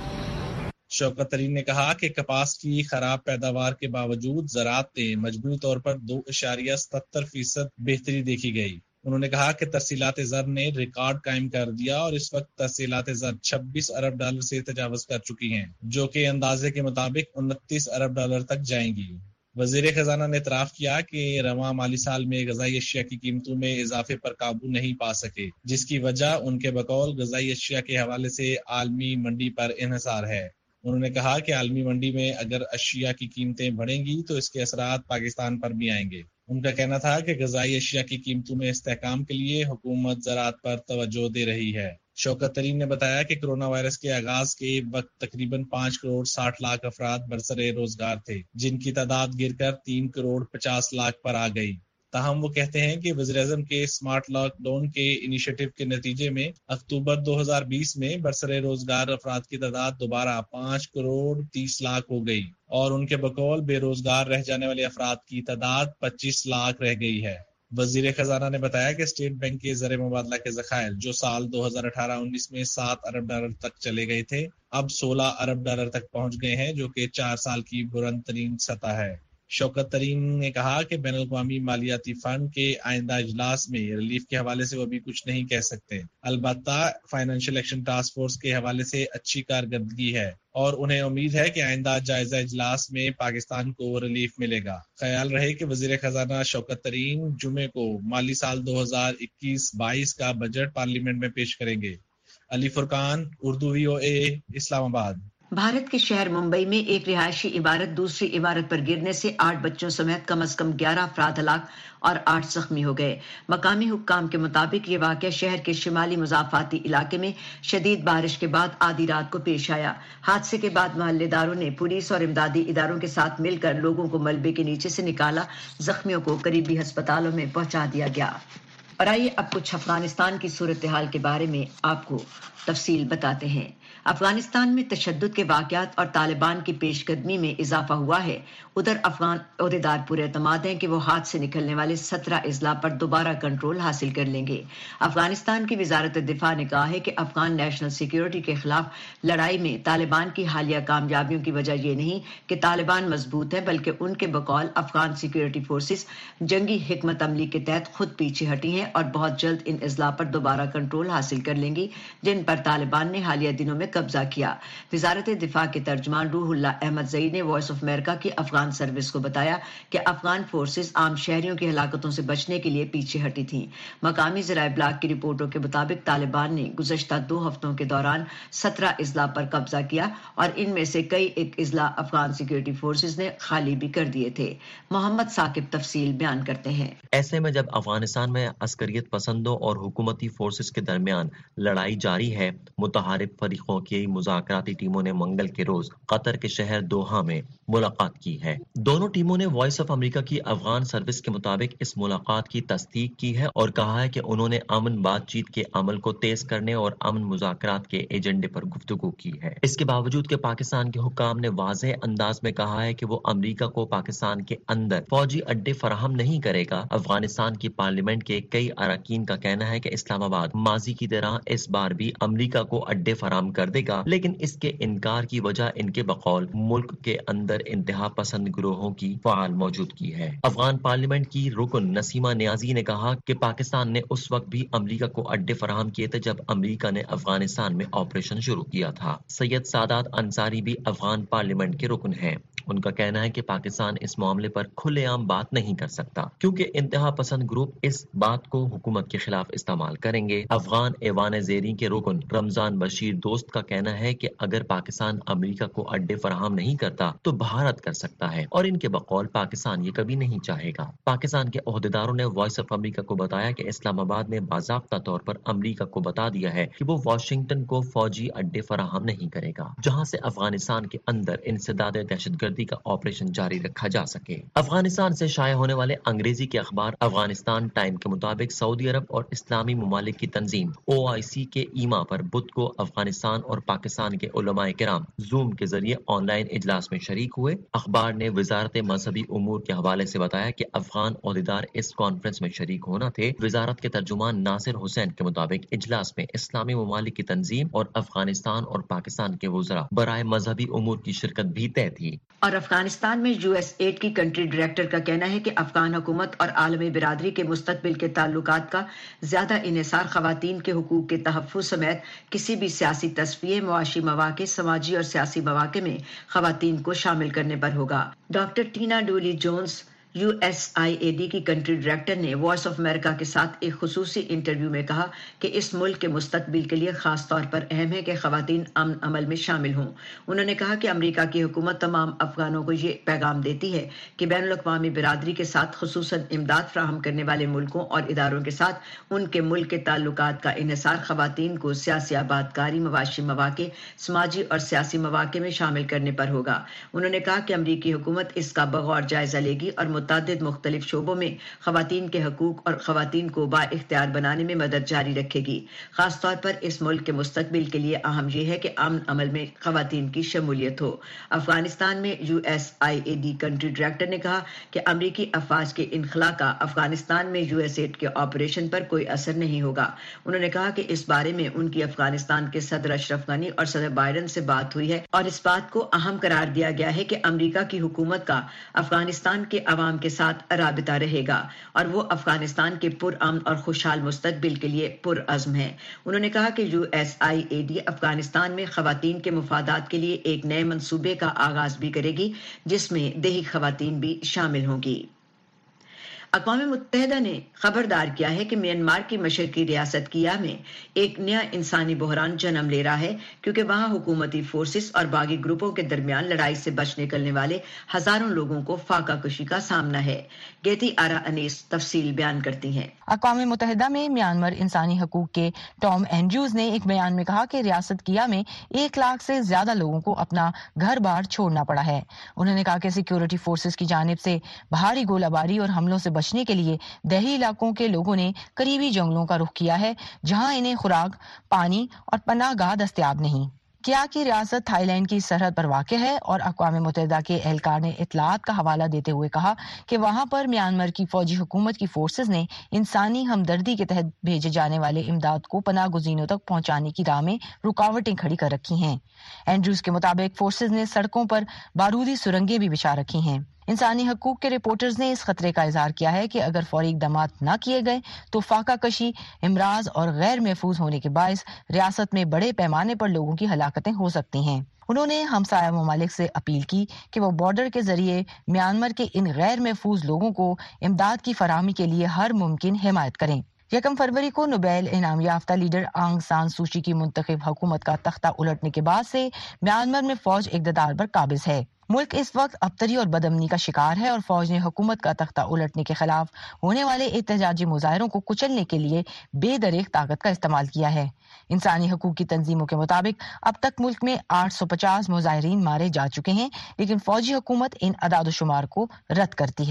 شوکت طرین نے کہا کہ کپاس کی خراب پیداوار کے باوجود زراعت میں مجموعی طور پر دو اشاریہ ستر فیصد بہتری دیکھی گئی۔ انہوں نے کہا کہ ترسیلات زر نے ریکارڈ قائم کر دیا اور اس وقت ترسیلات زر چھبیس ارب ڈالر سے تجاوز کر چکی ہیں، جو کہ اندازے کے مطابق انتیس ارب ڈالر تک جائیں گی۔ وزیر خزانہ نے اعتراف کیا کہ رواں مالی سال میں غذائی اشیاء کی قیمتوں میں اضافے پر قابو نہیں پا سکے، جس کی وجہ ان کے بقول غذائی اشیاء کے حوالے سے عالمی منڈی پر انحصار ہے۔ انہوں نے کہا کہ عالمی منڈی میں اگر اشیاء کی قیمتیں بڑھیں گی تو اس کے اثرات پاکستان پر بھی آئیں گے۔ ان کا کہنا تھا کہ غذائی اشیاء کی قیمتوں میں استحکام کے لیے حکومت زراعت پر توجہ دے رہی ہے۔ شوکت طرین نے بتایا کہ کرونا وائرس کے آغاز کے وقت تقریباً پانچ کروڑ ساٹھ لاکھ افراد برسر روزگار تھے، جن کی تعداد گر کر تین کروڑ پچاس لاکھ پر آ گئی۔ تاہم وہ کہتے ہیں کہ وزیراعظم کے اسمارٹ لاک ڈاؤن کے انیشیٹو کے نتیجے میں اکتوبر دو ہزار بیس میں برسر روزگار افراد کی تعداد دوبارہ پانچ کروڑ تیس لاکھ ہو گئی، اور ان کے بقول بے روزگار رہ جانے والے افراد کی تعداد پچیس لاکھ رہ گئی ہے۔ وزیر خزانہ نے بتایا کہ اسٹیٹ بینک کے زر مبادلہ کے ذخائر جو سال دو ہزار اٹھارہ انیس میں سات ارب ڈالر تک چلے گئے تھے، اب سولہ ارب ڈالر تک پہنچ گئے ہیں، جو کہ چار سال کی بلند ترین سطح ہے۔ شوکت طرین نے کہا کہ بین الاقوامی مالیاتی فنڈ کے آئندہ اجلاس میں ریلیف کے حوالے سے وہ بھی کچھ نہیں کہہ سکتے، البتہ فائنینشیل ایکشن ٹاسک فورس کے حوالے سے اچھی کارکردگی ہے، اور انہیں امید ہے کہ آئندہ جائزہ اجلاس میں پاکستان کو ریلیف ملے گا۔ خیال رہے کہ وزیر خزانہ شوکت طرین جمعے کو مالی سال دو ہزار اکیس بائیس کا بجٹ پارلیمنٹ میں پیش کریں گے۔ علی فرقان، اردو وی او اے، اسلام آباد۔ بھارت کے شہر ممبئی میں ایک رہائشی عمارت دوسری عمارت پر گرنے سے آٹھ بچوں سمیت کم از کم گیارہ افراد ہلاک اور آٹھ زخمی ہو گئے۔ مقامی حکام کے مطابق یہ واقعہ شہر کے شمالی مضافاتی علاقے میں شدید بارش کے بعد آدھی رات کو پیش آیا۔ حادثے کے بعد محلے داروں نے پولیس اور امدادی اداروں کے ساتھ مل کر لوگوں کو ملبے کے نیچے سے نکالا، زخمیوں کو قریبی ہسپتالوں میں پہنچا دیا گیا۔ اور آئیے اب کچھ افغانستان کی صورتحال کے بارے میں آپ کو تفصیل بتاتے ہیں۔ افغانستان میں تشدد کے واقعات اور طالبان کی پیش قدمی میں اضافہ ہوا ہے۔ ادھر افغان عہدیدار پورے اعتماد ہیں کہ وہ ہاتھ سے نکلنے والے سترہ اضلاع پر دوبارہ کنٹرول حاصل کر لیں گے۔ افغانستان کی وزارت دفاع نے کہا ہے کہ افغان نیشنل سیکیورٹی کے خلاف لڑائی میں طالبان کی حالیہ کامیابیوں کی وجہ یہ نہیں کہ طالبان مضبوط ہے، بلکہ ان کے بقول افغان سیکیورٹی فورسز جنگی حکمت عملی کے تحت خود پیچھے ہٹی ہیں اور بہت جلد ان اضلاع پر دوبارہ کنٹرول حاصل کر لیں گی جن پر طالبان نے حالیہ دنوں میں قبضہ کیا۔ وزارت دفاع کے ترجمان روح اللہ احمد زئی نے وائس آف امریکہ کی افغان سروس کو بتایا کہ افغان فورسز عام شہریوں کی ہلاکتوں سے بچنے کے لیے پیچھے ہٹی تھیں۔ مقامی ذرائع ابلاغ کی رپورٹوں کے مطابق طالبان نے گزشتہ دو ہفتوں کے دوران سترہ اضلاع پر قبضہ کیا اور ان میں سے کئی ایک اضلاع افغان سیکیورٹی فورسز نے خالی بھی کر دیے تھے۔ محمد ثاقب تفصیل بیان کرتے ہیں۔ ایسے میں جب افغانستان میں عسکریت پسندوں اور حکومتی فورسز کے درمیان لڑائی جاری ہے، متحارب فریقوں کی مذاکراتی ٹیموں نے منگل کے روز قطر کے شہر دوحہ میں ملاقات کی ہے۔ دونوں ٹیموں نے وائس آف امریکہ کی افغان سروس کے مطابق اس ملاقات کی تصدیق کی ہے اور کہا ہے کہ انہوں نے امن بات چیت کے عمل کو تیز کرنے اور امن مذاکرات کے ایجنڈے پر گفتگو کی ہے۔ اس کے باوجود کہ پاکستان کے حکام نے واضح انداز میں کہا ہے کہ وہ امریکہ کو پاکستان کے اندر فوجی اڈے فراہم نہیں کرے گا، افغانستان کی پارلیمنٹ کے کئی کئی اراکین کا کہنا ہے کہ اسلام آباد ماضی کی طرح اس بار بھی امریکہ کو اڈے فراہم کر دے گا، لیکن اس کے انکار کی وجہ ان کے بقول ملک کے اندر انتہا پسند گروہوں کی فعال موجودگی ہے۔ افغان پارلیمنٹ کی رکن نسیمہ نیازی نے کہا کہ پاکستان نے اس وقت بھی امریکہ کو اڈے فراہم کیے تھے جب امریکہ نے افغانستان میں آپریشن شروع کیا تھا۔ سید سادات انصاری بھی افغان پارلیمنٹ کے رکن ہیں۔ ان کا کہنا ہے کہ پاکستان اس معاملے پر کھلے عام بات نہیں کر سکتا کیونکہ انتہا پسند گروپ اس بات کو حکومت کے خلاف استعمال کریں گے۔ افغان ایوان زیریں کے رکن رمضان بشیر دوست کا کہنا ہے کہ اگر پاکستان امریکہ کو اڈے فراہم نہیں کرتا تو بھارت کر سکتا ہے، اور ان کے بقول پاکستان یہ کبھی نہیں چاہے گا۔ پاکستان کے عہدیداروں نے وائس آف امریکہ کو بتایا کہ اسلام آباد نے باضابطہ طور پر امریکہ کو بتا دیا ہے کہ وہ واشنگٹن کو فوجی اڈے فراہم نہیں کرے گا جہاں سے افغانستان کے اندر انسداد دہشت گردی کا آپریشن جاری رکھا جا سکے۔ افغانستان سے شائع ہونے والے انگریزی کے اخبار افغانستان ٹائم کے مطابق سعودی عرب اور اسلامی ممالک کی تنظیم او آئی سی کے ایما پر بدھ کو افغانستان اور پاکستان کے علماء کرام زوم کے ذریعے آن لائن اجلاس میں شریک ہوئے۔ اخبار نے وزارت مذہبی امور کے حوالے سے بتایا کہ افغان عہدیدار اس کانفرنس میں شریک ہونا تھے۔ وزارت کے ترجمان ناصر حسین کے مطابق اجلاس میں اسلامی ممالک کی تنظیم اور افغانستان اور پاکستان کے وزراء برائے مذہبی امور کی شرکت بھی طے تھی۔ اور افغانستان میں یو ایس ایڈ کی کنٹری ڈائریکٹر کا کہنا ہے کہ افغان حکومت اور عالمی برادری کے مستقبل کے تعلقات کا زیادہ انحصار خواتین کے حقوق کے تحفظ سمیت کسی بھی سیاسی تصفیے، معاشی مواقع، سماجی اور سیاسی مواقع میں خواتین کو شامل کرنے پر ہوگا۔ Doctor Tina Dolly Jones U S I A D کی کنٹری ڈائریکٹر نے وائس آف امریکہ کے ساتھ ایک خصوصی انٹرویو میں کہا کہ اس ملک کے مستقبل کے لیے خاص طور پر اہم ہے کہ خواتین امن عمل میں شامل ہوں۔ انہوں نے کہا کہ امریکہ کی حکومت تمام افغانوں کو یہ پیغام دیتی ہے کہ بین الاقوامی برادری کے ساتھ خصوصاً امداد فراہم کرنے والے ملکوں اور اداروں کے ساتھ ان کے ملک کے تعلقات کا انحصار خواتین کو سیاسی آبادکاری، معاشی مواقع، سماجی اور سیاسی مواقع میں شامل کرنے پر ہوگا۔ انہوں نے کہا کہ امریکی حکومت اس کا بغور جائزہ لے گی اور متعدد مختلف شعبوں میں خواتین کے حقوق اور خواتین کو با اختیار بنانے میں مدد جاری رکھے گی۔ خاص طور پر اس ملک کے مستقبل کے لیے اہم یہ ہے کہ امن عمل میں خواتین کی شمولیت ہو۔ افغانستان میں U S I A D country director نے کہا کہ امریکی افواج کے انخلا کا افغانستان میں یو ایس ایڈ کے آپریشن پر کوئی اثر نہیں ہوگا۔ انہوں نے کہا کہ اس بارے میں ان کی افغانستان کے صدر اشرف غنی اور صدر بائیڈن سے بات ہوئی ہے اور اس بات کو اہم قرار دیا گیا ہے کہ امریکہ کی حکومت کا افغانستان کے عوام کے ساتھ رابطہ رہے گا اور وہ افغانستان کے پرامن اور خوشحال مستقبل کے لیے پرعزم ہے۔ انہوں نے کہا کہ U S I A D Afghanistan میں خواتین کے مفادات کے لیے ایک نئے منصوبے کا آغاز بھی کرے گی جس میں دیہی خواتین بھی شامل ہوں گی۔ اقوام متحدہ نے خبردار کیا ہے کہ میانمار کی مشرقی ریاست کیا میں ایک نیا انسانی بحران جنم لے رہا ہے کیونکہ وہاں حکومتی فورسز اور باغی گروپوں کے درمیان لڑائی سے بچ نکلنے والے ہزاروں لوگوں کو فاقہ کشی کا سامنا ہے۔ گیتی آرا انیس تفصیل بیان کرتی ہیں۔ اقوام متحدہ میں میانمار انسانی حقوق کے ٹام اینڈریوز نے ایک بیان میں کہا کہ ریاست کیا میں ایک لاکھ سے زیادہ لوگوں کو اپنا گھر بار چھوڑنا پڑا ہے۔ انہوں نے کہا کہ سیکیورٹی فورسز کی جانب سے بھاری گولہ باری اور حملوں سے بچنے کے لیے دیہی علاقوں کے لوگوں نے قریبی جنگلوں کا رخ کیا ہے جہاں انہیں خوراک، پانی اور پناہ گاہ دستیاب نہیں۔ کیا کی ریاست تھائی لینڈ کی سرحد پر واقع ہے اور اقوام متحدہ کے اہلکار نے اطلاعات کا حوالہ دیتے ہوئے کہا کہ وہاں پر میانمار کی فوجی حکومت کی فورسز نے انسانی ہمدردی کے تحت بھیجے جانے والے امداد کو پناہ گزینوں تک پہنچانے کی راہ میں رکاوٹیں کھڑی کر رکھی ہیں۔ اینڈریوز کے مطابق فورسز نے سڑکوں پر بارودی سرنگیں بھی بچھا رکھی ہیں۔ انسانی حقوق کے رپورٹرز نے اس خطرے کا اظہار کیا ہے کہ اگر فوری اقدامات نہ کیے گئے تو فاقہ کشی، امراض اور غیر محفوظ ہونے کے باعث ریاست میں بڑے پیمانے پر لوگوں کی ہلاکتیں ہو سکتی ہیں۔ انہوں نے ہمسایہ ممالک سے اپیل کی کہ وہ بارڈر کے ذریعے میانمار کے ان غیر محفوظ لوگوں کو امداد کی فراہمی کے لیے ہر ممکن حمایت کریں۔ یکم فروری کو نوبیل انعام یافتہ لیڈر آنگ سان سوچی کی منتخب حکومت کا تختہ الٹنے کے بعد سے میانمار میں فوج اقتدار پر قابض ہے۔ ملک اس وقت ابتری اور بدامنی کا شکار ہے اور فوج نے حکومت کا تختہ الٹنے کے خلاف ہونے والے احتجاجی مظاہروں کو کچلنے کے لیے بے دریغ طاقت کا استعمال کیا ہے۔ انسانی حقوق کی تنظیموں کے مطابق اب تک ملک میں آٹھ سو پچاس مظاہرین مارے جا چکے ہیں، لیکن فوجی حکومت ان اعداد و شمار کو رد کرتی ہے۔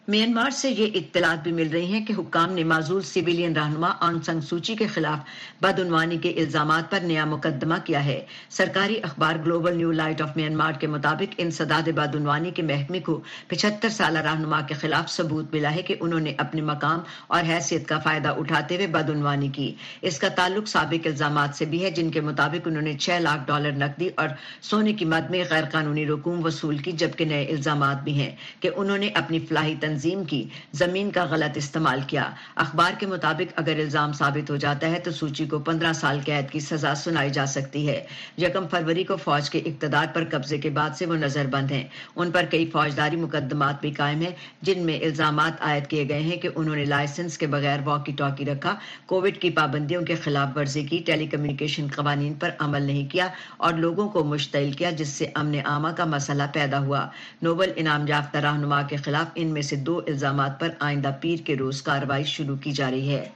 म्यांमार से ये इत्तलात भी मिल रही हैं कि हुक्काम ने माजूल सिविलियन रहनुमा आंग सान सूची के खिलाफ बदउनवानी के इल्जामात पर नया मुकदमा किया है। सरकारी अखबार Global New Light of Myanmar के मुताबिक इंसदाद बदउनवानी के महकमे को पचहत्तर साल रहनुमा के खिलाफ सबूत मिला है कि उन्होंने अपने मकाम और हैसियत का फायदा उठाते हुए बदउनवानी की। इसका ताल्लुक साबिक इल्जामात से भी है, जिनके मुताबिक उन्होंने छह लाख डॉलर नकदी और सोने की मद में गैर कानूनी रकूम वसूल की, जबकि नए इल्जामात भी हैं कि उन्होंने अपनी फलाही तंजीम की जमीन का गलत इस्तेमाल किया। अखबार के मुताबिक अगर इल्जाम साबित हो जाता है तो सूची को पंद्रह साल कैद की सजा सुनाई जा सकती है। यकम फरवरी को फौज के इक्तदार पर कब्जे के बाद से वो नजरबंद हैं। उन पर कई फौजदारी मुकदमात भी कायम हैं, जिनमें इल्जामात आयद किए गए हैं कि उन्होंने लाइसेंस के बगैर वॉकी टॉकी रखा, कोविड की पाबंदियों के खिलाफ वर्जी की, टेलीकम्युनिकेशन कवानीन पर अमल नहीं किया और लोगों को मुश्तइल किया, जिससे अमन आमा का मसला पैदा हुआ। नोबल इनाम याफ्ता रहनुमा के खिलाफ इनमें से दो इल्जामात पर आइंदा पीर के रोज कार्रवाई शुरू की जा रही है।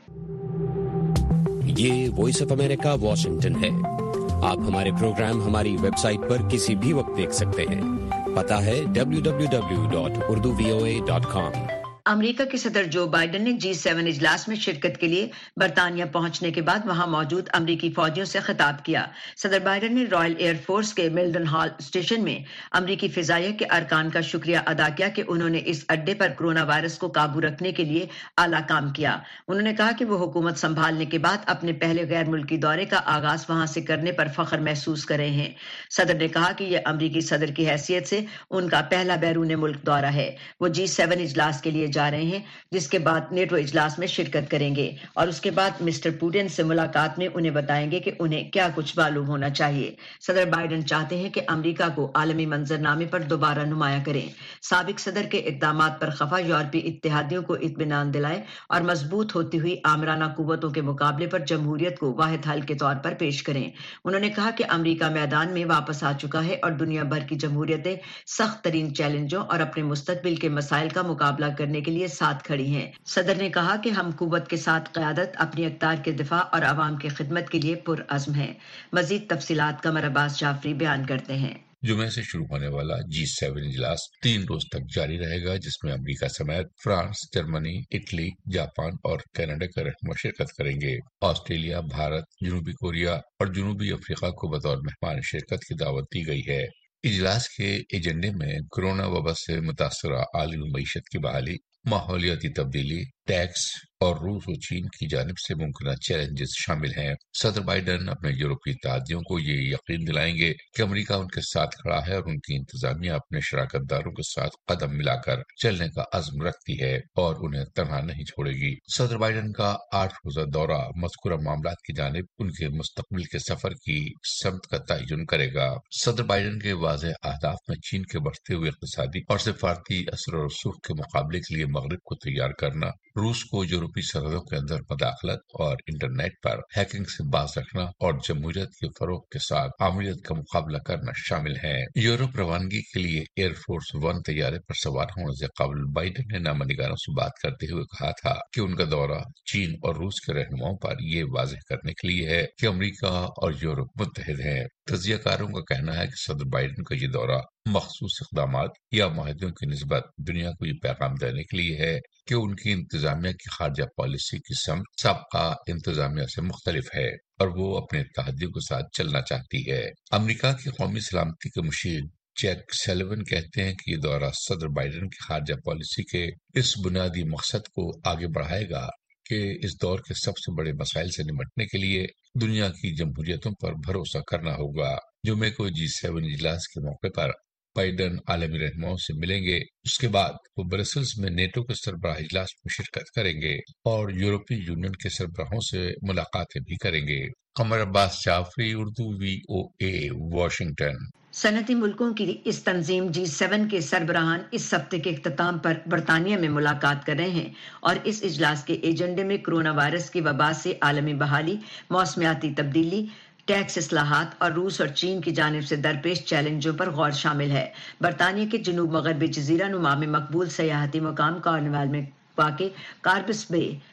ये वॉइस ऑफ अमेरिका वाशिंगटन है। आप हमारे प्रोग्राम हमारी वेबसाइट पर किसी भी वक्त देख सकते हैं। पता है W W W dot Urdu V O A dot com. America के सदर जो बाइडेन ने जी सेवन इजलास में शिरकत के लिए बरतानिया पहुंचने के बाद वहां मौजूद अमेरिकी फौजियों से खिताब किया। सदर बाइडेन ने रॉयल एयरफोर्स के मिल्टन हॉल स्टेशन में अमेरिकी फिजाइया के अरकान का शुक्रिया अदा किया कि उन्होंने इस अड्डे पर कोरोना वायरस को काबू रखने के लिए आला काम किया। उन्होंने कहा कि वो हुकूमत संभालने के बाद अपने पहले गैर मुल्की दौरे का आगाज वहां से करने पर फख्र महसूस कर रहे हैं। सदर ने कहा कि यह अमेरिकी सदर की हैसियत से उनका पहला बैरून मुल्क दौरा है। वो जी सेवन इजलास के लिए जा रहे हैं, जिसके बाद नेटो इजलास में शिरकत करेंगे और उसके बाद मिस्टर पुतिन से मुलाकात में उन्हें बताएंगे कि उन्हें क्या कुछ मालूम होना चाहिए। सदर बाइडेन चाहते हैं कि अमेरिका को आलमी मंजरनामे पर दोबारा नुमाया करें। साबिक सदर के इक़दामात पर खफा यूरोपीय इत्तेहादियों को इत्मीनान दिलाए और मजबूत होती हुई आमराना कुव्वतों के मुकाबले पर जमहूरियत को वाहिद हल के तौर पर पेश करें। उन्होंने कहा कि अमेरिका मैदान में वापस आ चुका है और दुनिया भर की जमहूरियतें सख्त तरीन चैलेंजों और अपने मुस्तकबिल के मसाइल का मुकाबला करने के लिए साथ खड़ी हैं। सदर ने कहा कि हम कुव्वत के साथ क़यादत, अपनी अख्तार के दिफा और आवाम की खिदमत के लिए पुरअज़्म हैं। मजीद तफसीलात कमर अब्बास जाफरी बयान करते हैं। जुमे से शुरू होने वाला जी सेवन इजलास तीन रोज तक जारी रहेगा, जिसमें अमेरिका समेत फ्रांस, जर्मनी, इटली, जापान और कनाडा के रहनुमा शिरकत करेंगे। ऑस्ट्रेलिया, भारत, जनूबी कोरिया और जनूबी अफ्रीका को बतौर मेहमान शिरकत की दावत दी गई है। इजलास के एजेंडे में कोरोना वबा से मुतासरा आलमी मईशत की बहाली, माहौलियाती तब्दीली, टैक्स और रूस और चीन की जानिब से मुमकिन चैलेंजेस शामिल हैं। सदर बाइडेन अपने यूरोपीय इत्तेहादियों को ये यकीन दिलाएंगे कि अमेरिका उनके साथ खड़ा है और उनकी इंतजामिया अपने शराकतदारों के साथ कदम मिलाकर चलने का अज़्म रखती है और उन्हें तनहा नहीं छोड़ेगी। सदर बाइडेन का आठ रोजा दौरा मज़कूरा मामलात की जानिब उनके मुस्तकबिल के सफर की समत का तयन करेगा। सदर बाइडेन के वाज़ेह अहदाफ में चीन के बढ़ते हुए इक़्तिसादी और सिफारती असर और रसूख के मुकाबले के लिए मगरिब को तैयार करना, रूस को यूरोपीय सरहदों के अंदर मदाखलत और इंटरनेट पर हैकिंग से बाज रखना और जमहूरियत के फरोग के साथ आमरीत का मुकाबला करना शामिल है। यूरोप रवानगी के लिए एयरफोर्स वन तैयारे पर सवार होने से कबल बाइडेन ने नामनिगारों से बात करते हुए कहा था कि उनका दौरा चीन और रूस के रहनुमाओं पर ये वाज़ेह करने के लिए है कि अमेरिका और यूरोप मुत्तहिद हैं। तजियाकारों का कहना है कि सदर बाइडेन का ये दौरा मखसूस इक़दामात या माहिदों की निस्बत दुनिया को ये पैगाम देने के लिए है कि उनकी इंतजामिया की खारजा पॉलिसी की समत सबका इंतजामिया से मुख्तलिफ है और वो अपने इत्तेहादियों के साथ चलना चाहती है। अमेरिका की कौमी सलामती के मुशीर जैक सलिवन कहते हैं कि ये दौरा सदर बाइडेन की खारजा पॉलिसी के इस बुनियादी मकसद को आगे बढ़ाएगा कि इस दौर के सबसे बड़े मसाइल से निपटने के लिए दुनिया की जमहूरियतों पर भरोसा करना होगा। जुमे को जी सेवन इजलास के मौके पर बाइडेन आलमी रहनुमाओं से मिलेंगे। उसके बाद वो ब्रसेल्स में नेटो के सरबराह इजलास में शिरकत करेंगे और यूरोपीय यूनियन के सरबराहों से मुलाकातें भी करेंगे। Qamar Abbas Jafri, Urdu V O A, Washington. सनती मुल्कों की इस तंजीम जी सेवन के सरबराहान इस हफ्ते के इख्तिताम पर बरतानिया में मुलाकात कर रहे हैं और इस इजलास के एजेंडे में कोरोना वायरस की वबा से आलमी बहाली, मौसमियाती तब्दीली, टैक्स इस्लाहात और रूस और चीन की जानिब से दरपेश चैलेंजों पर गौर शामिल है। बरतानिया के जनूब मगरबी जजीरा नुमा में मकबूल सयाहती मकाम कार्निवाल में वाक़े कार्बिस बे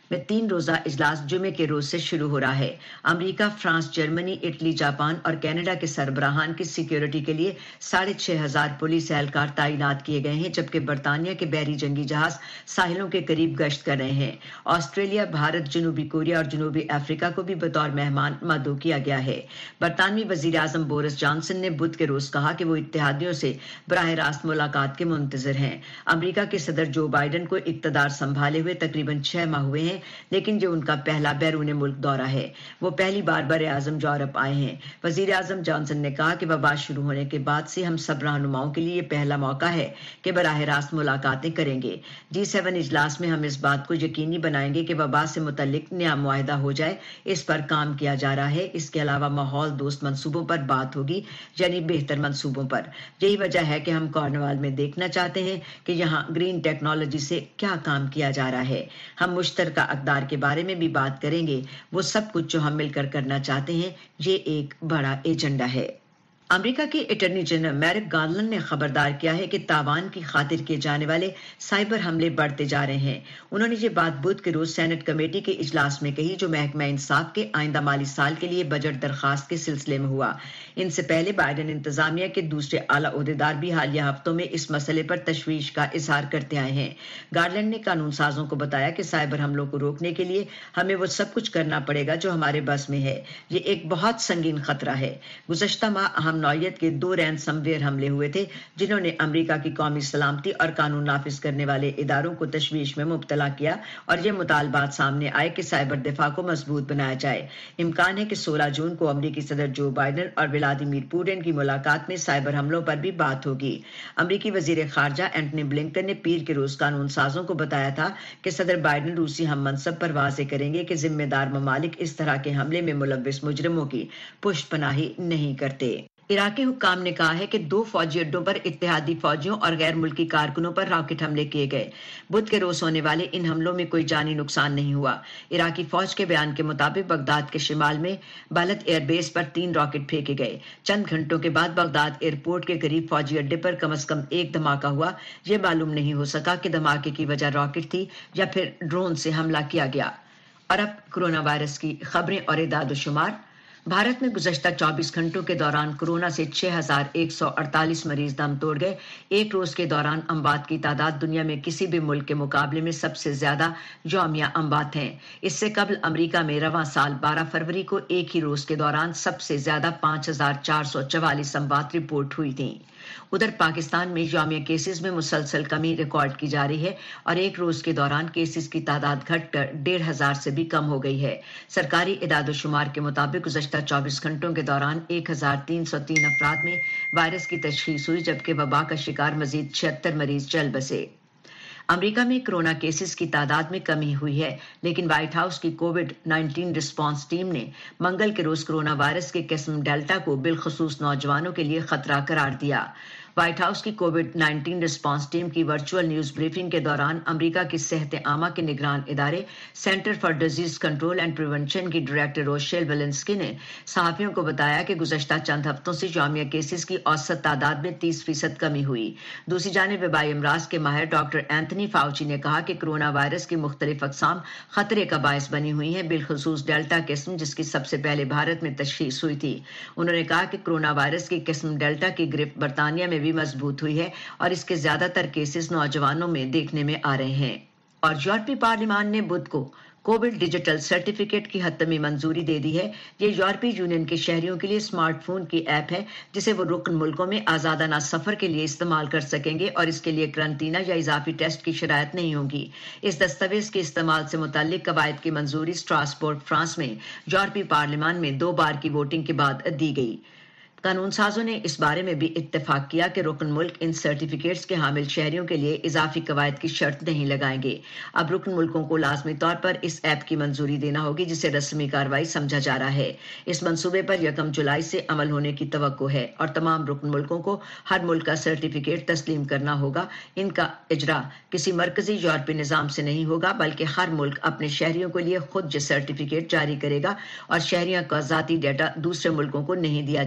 میں تین روزہ اجلاس جمعے کے روز سے شروع ہو رہا ہے۔ America, France, Germany, Italy, Japan اور کینیڈا کے سربراہان کی سیکیورٹی کے لیے ساڑھے چھ ہزار پولیس اہلکار تعینات کیے گئے ہیں، جبکہ برطانیہ کے بحری جنگی جہاز ساحلوں کے قریب گشت کر رہے ہیں۔ آسٹریلیا، بھارت، جنوبی کوریا اور جنوبی افریقہ کو بھی بطور مہمان مدعو کیا گیا ہے۔ برطانوی وزیر اعظم بورس جانسن نے بدھ کے روز کہا کہ وہ اتحادیوں سے براہ راست ملاقات کے منتظر ہیں۔ امریکہ کے صدر جو بائیڈن کو اقتدار سنبھالے ہوئے تقریباً چھ ماہ ہوئے ہیں، لیکن یہ ان کا پہلا بیرون ملک دورہ ہے۔ وہ پہلی بار بر اعظم یورپ آئے ہیں۔ وزیر اعظم جانسن نے کہا کہ وبا شروع ہونے کے بعد سے ہم سب رہنماؤں کے لیے یہ پہلا موقع ہے کہ براہ راست ملاقاتیں کریں گے۔ جی سیون اجلاس میں ہم اس بات کو یقینی بنائیں گے کہ وبا سے متعلق نیا معاہدہ ہو جائے، اس پر کام کیا جا رہا ہے۔ اس کے علاوہ ماحول دوست منصوبوں پر بات ہوگی، یعنی بہتر منصوبوں پر۔ یہی وجہ ہے کہ ہم کارنوال میں دیکھنا چاہتے ہیں کہ یہاں گرین ٹیکنالوجی سے کیا کام کیا جا رہا ہے۔ ہم مشترکہ اقدار کے بارے میں بھی بات کریں گے، وہ سب کچھ جو ہم مل کر کرنا چاہتے ہیں۔ یہ ایک بڑا ایجنڈا ہے۔ امریکہ کے اٹارنی جنرل میرک گارلینڈ نے خبردار کیا ہے کہ تائیوان کی خاطر کیے جانے والے سائبر حملے بڑھتے جا رہے ہیں۔ انہوں نے یہ بات بدھ کے روز سینٹ کمیٹی کے اجلاس میں کہی، جو محکمہ انصاف کے آئندہ مالی سال کے لیے بجٹ درخواست کے سلسلے میں ہوا۔ ان سے پہلے بائیڈن انتظامیہ کے دوسرے اعلیٰ عہدیدار بھی حالیہ ہفتوں میں اس مسئلے پر تشویش کا اظہار کرتے آئے ہیں۔ گارلینڈ نے قانون سازوں کو بتایا کہ سائبر حملوں کو روکنے کے لیے ہمیں وہ سب کچھ کرنا پڑے گا جو ہمارے بس میں ہے۔ یہ ایک بہت سنگین خطرہ ہے۔ گزشتہ ماہ اہم نوعیت کے دو رینسم ویئر حملے ہوئے تھے، جنہوں نے امریکہ کی قومی سلامتی اور قانون نافذ کرنے والے اداروں کو تشویش میں مبتلا کیا، اور یہ مطالبات سامنے آئے کہ سائبر دفاع کو مضبوط بنایا جائے۔ امکان ہے کہ سولہ جون کو امریکی صدر جو بائیڈن اور ولادیمیر پوٹن کی ملاقات میں سائبر حملوں پر بھی بات ہوگی۔ امریکی وزیر خارجہ اینٹنی بلنکن نے پیر کے روز قانون سازوں کو بتایا تھا کہ صدر بائیڈن روسی ہم منصب پر واضح کریں گے کہ ذمہ دار ممالک اس طرح کے حملے میں ملوث مجرموں کی پشت پناہی نہیں کرتے۔ عراقی حکام نے کہا ہے کہ دو فوجی اڈوں پر اتحادی فوجیوں اور غیر ملکی کارکنوں پر راکٹ حملے کیے گئے۔ بدھ کے روز ہونے والے ان حملوں میں کوئی جانی نقصان نہیں ہوا۔ عراقی فوج کے بیان کے مطابق بغداد کے شمال میں بالت ایئر بیس پر تین راکٹ پھینکے گئے۔ چند گھنٹوں کے بعد بغداد ایئرپورٹ کے قریب فوجی اڈے پر کم از کم ایک دھماکہ ہوا۔ یہ معلوم نہیں ہو سکا کہ دھماکے کی وجہ راکٹ تھی یا پھر ڈرون سے حملہ کیا گیا۔ اور اب کورونا وائرس کی خبریں اور اعداد و شمار۔ بھارت میں گزشتہ چوبیس گھنٹوں کے دوران کورونا سے چھ ہزار ایک سو اڑتالیس مریض دم توڑ گئے۔ ایک روز کے دوران اموات کی تعداد دنیا میں کسی بھی ملک کے مقابلے میں سب سے زیادہ یومیہ اموات ہیں۔ اس سے قبل امریکہ میں رواں سال بارہ فروری کو ایک ہی روز کے دوران سب سے زیادہ پانچ ہزار چار سو چوالیس اموات رپورٹ ہوئی تھیں۔ ادھر پاکستان میں یومیہ کیسز میں مسلسل کمی ریکارڈ کی جا رہی ہے، اور ایک روز کے دوران کیسز کی تعداد گھٹ کر ڈیڑھ ہزار سے بھی کم ہو گئی ہے۔ سرکاری اعداد و شمار کے مطابق گزشتہ چوبیس گھنٹوں کے دوران ایک ہزار تین سو تین افراد میں وائرس کی تشخیص ہوئی، جبکہ وبا کا شکار مزید چھہتر مریض چل بسے۔ امریکہ میں کرونا کیسز کی تعداد میں کمی ہوئی ہے، لیکن وائٹ ہاؤس کی کووڈ نائنٹین رسپانس ٹیم نے منگل کے روز کرونا وائرس کے قسم ڈیلٹا کو بالخصوص نوجوانوں کے لیے خطرہ قرار دیا۔ وائٹ ہاؤس کی کووڈ نائنٹین رسپانس ٹیم کی ورچوئل نیوز بریفنگ کے دوران امریکہ کی صحت عامہ کے نگران ادارے Center for Disease Control and Prevention کی ڈائریکٹر روشیل ولنسکی نے صحافیوں کو بتایا کہ گزشتہ چند ہفتوں سے یومیہ کیسز کی اوسط تعداد میں تیس فیصد کمی ہوئی۔ دوسری جانب وبائی امراض کے ماہر ڈاکٹر اینتھنی فاؤچی نے کہا کہ کرونا وائرس کی مختلف اقسام خطرے کا باعث بنی ہوئی ہیں، بالخصوص ڈیلٹا قسم جس کی سب سے پہلے بھارت میں تشخیص ہوئی تھی۔ انہوں نے کہا کہ کرونا وائرس کی قسم ڈیلٹا کی گرفت برطانیہ میں بھی مضبوط ہوئی ہے، اور اس کے زیادہ تر کیسز نوجوانوں میں دیکھنے میں آ رہے ہیں۔ اور یورپی پارلیمان نے بدھ کو کووڈ ڈیجیٹل سرٹیفکیٹ کی حتمی منظوری دے دی ہے۔ یہ یورپی یونین کے شہریوں کے لیے اسمارٹ فون کی ایپ ہے جسے وہ رکن ملکوں میں آزادانہ سفر کے لیے استعمال کر سکیں گے، اور اس کے لیے کرنٹینہ یا اضافی ٹیسٹ کی شرائط نہیں ہوگی۔ اس دستاویز کے استعمال سے متعلق قواعد کی منظوری اسٹراسبورگ فرانس میں یورپی پارلیمان میں دو بار کی ووٹنگ کے بعد دی گئی۔ قانون سازوں نے اس بارے میں بھی اتفاق کیا کہ رکن ملک ان سرٹیفکیٹس کے حامل شہریوں کے لیے اضافی قواعد کی شرط نہیں لگائیں گے۔ اب رکن ملکوں کو لازمی طور پر اس ایپ کی منظوری دینا ہوگی، جسے رسمی کارروائی سمجھا جا رہا ہے۔ اس منصوبے پر یکم جولائی سے عمل ہونے کی توقع ہے، اور تمام رکن ملکوں کو ہر ملک کا سرٹیفکیٹ تسلیم کرنا ہوگا۔ ان کا اجرا کسی مرکزی یورپی نظام سے نہیں ہوگا، بلکہ ہر ملک اپنے شہریوں کے لیے خود یہ سرٹیفکیٹ جاری کرے گا، اور شہریوں کا ذاتی ڈیٹا دوسرے ملکوں کو نہیں دیا جائے گا۔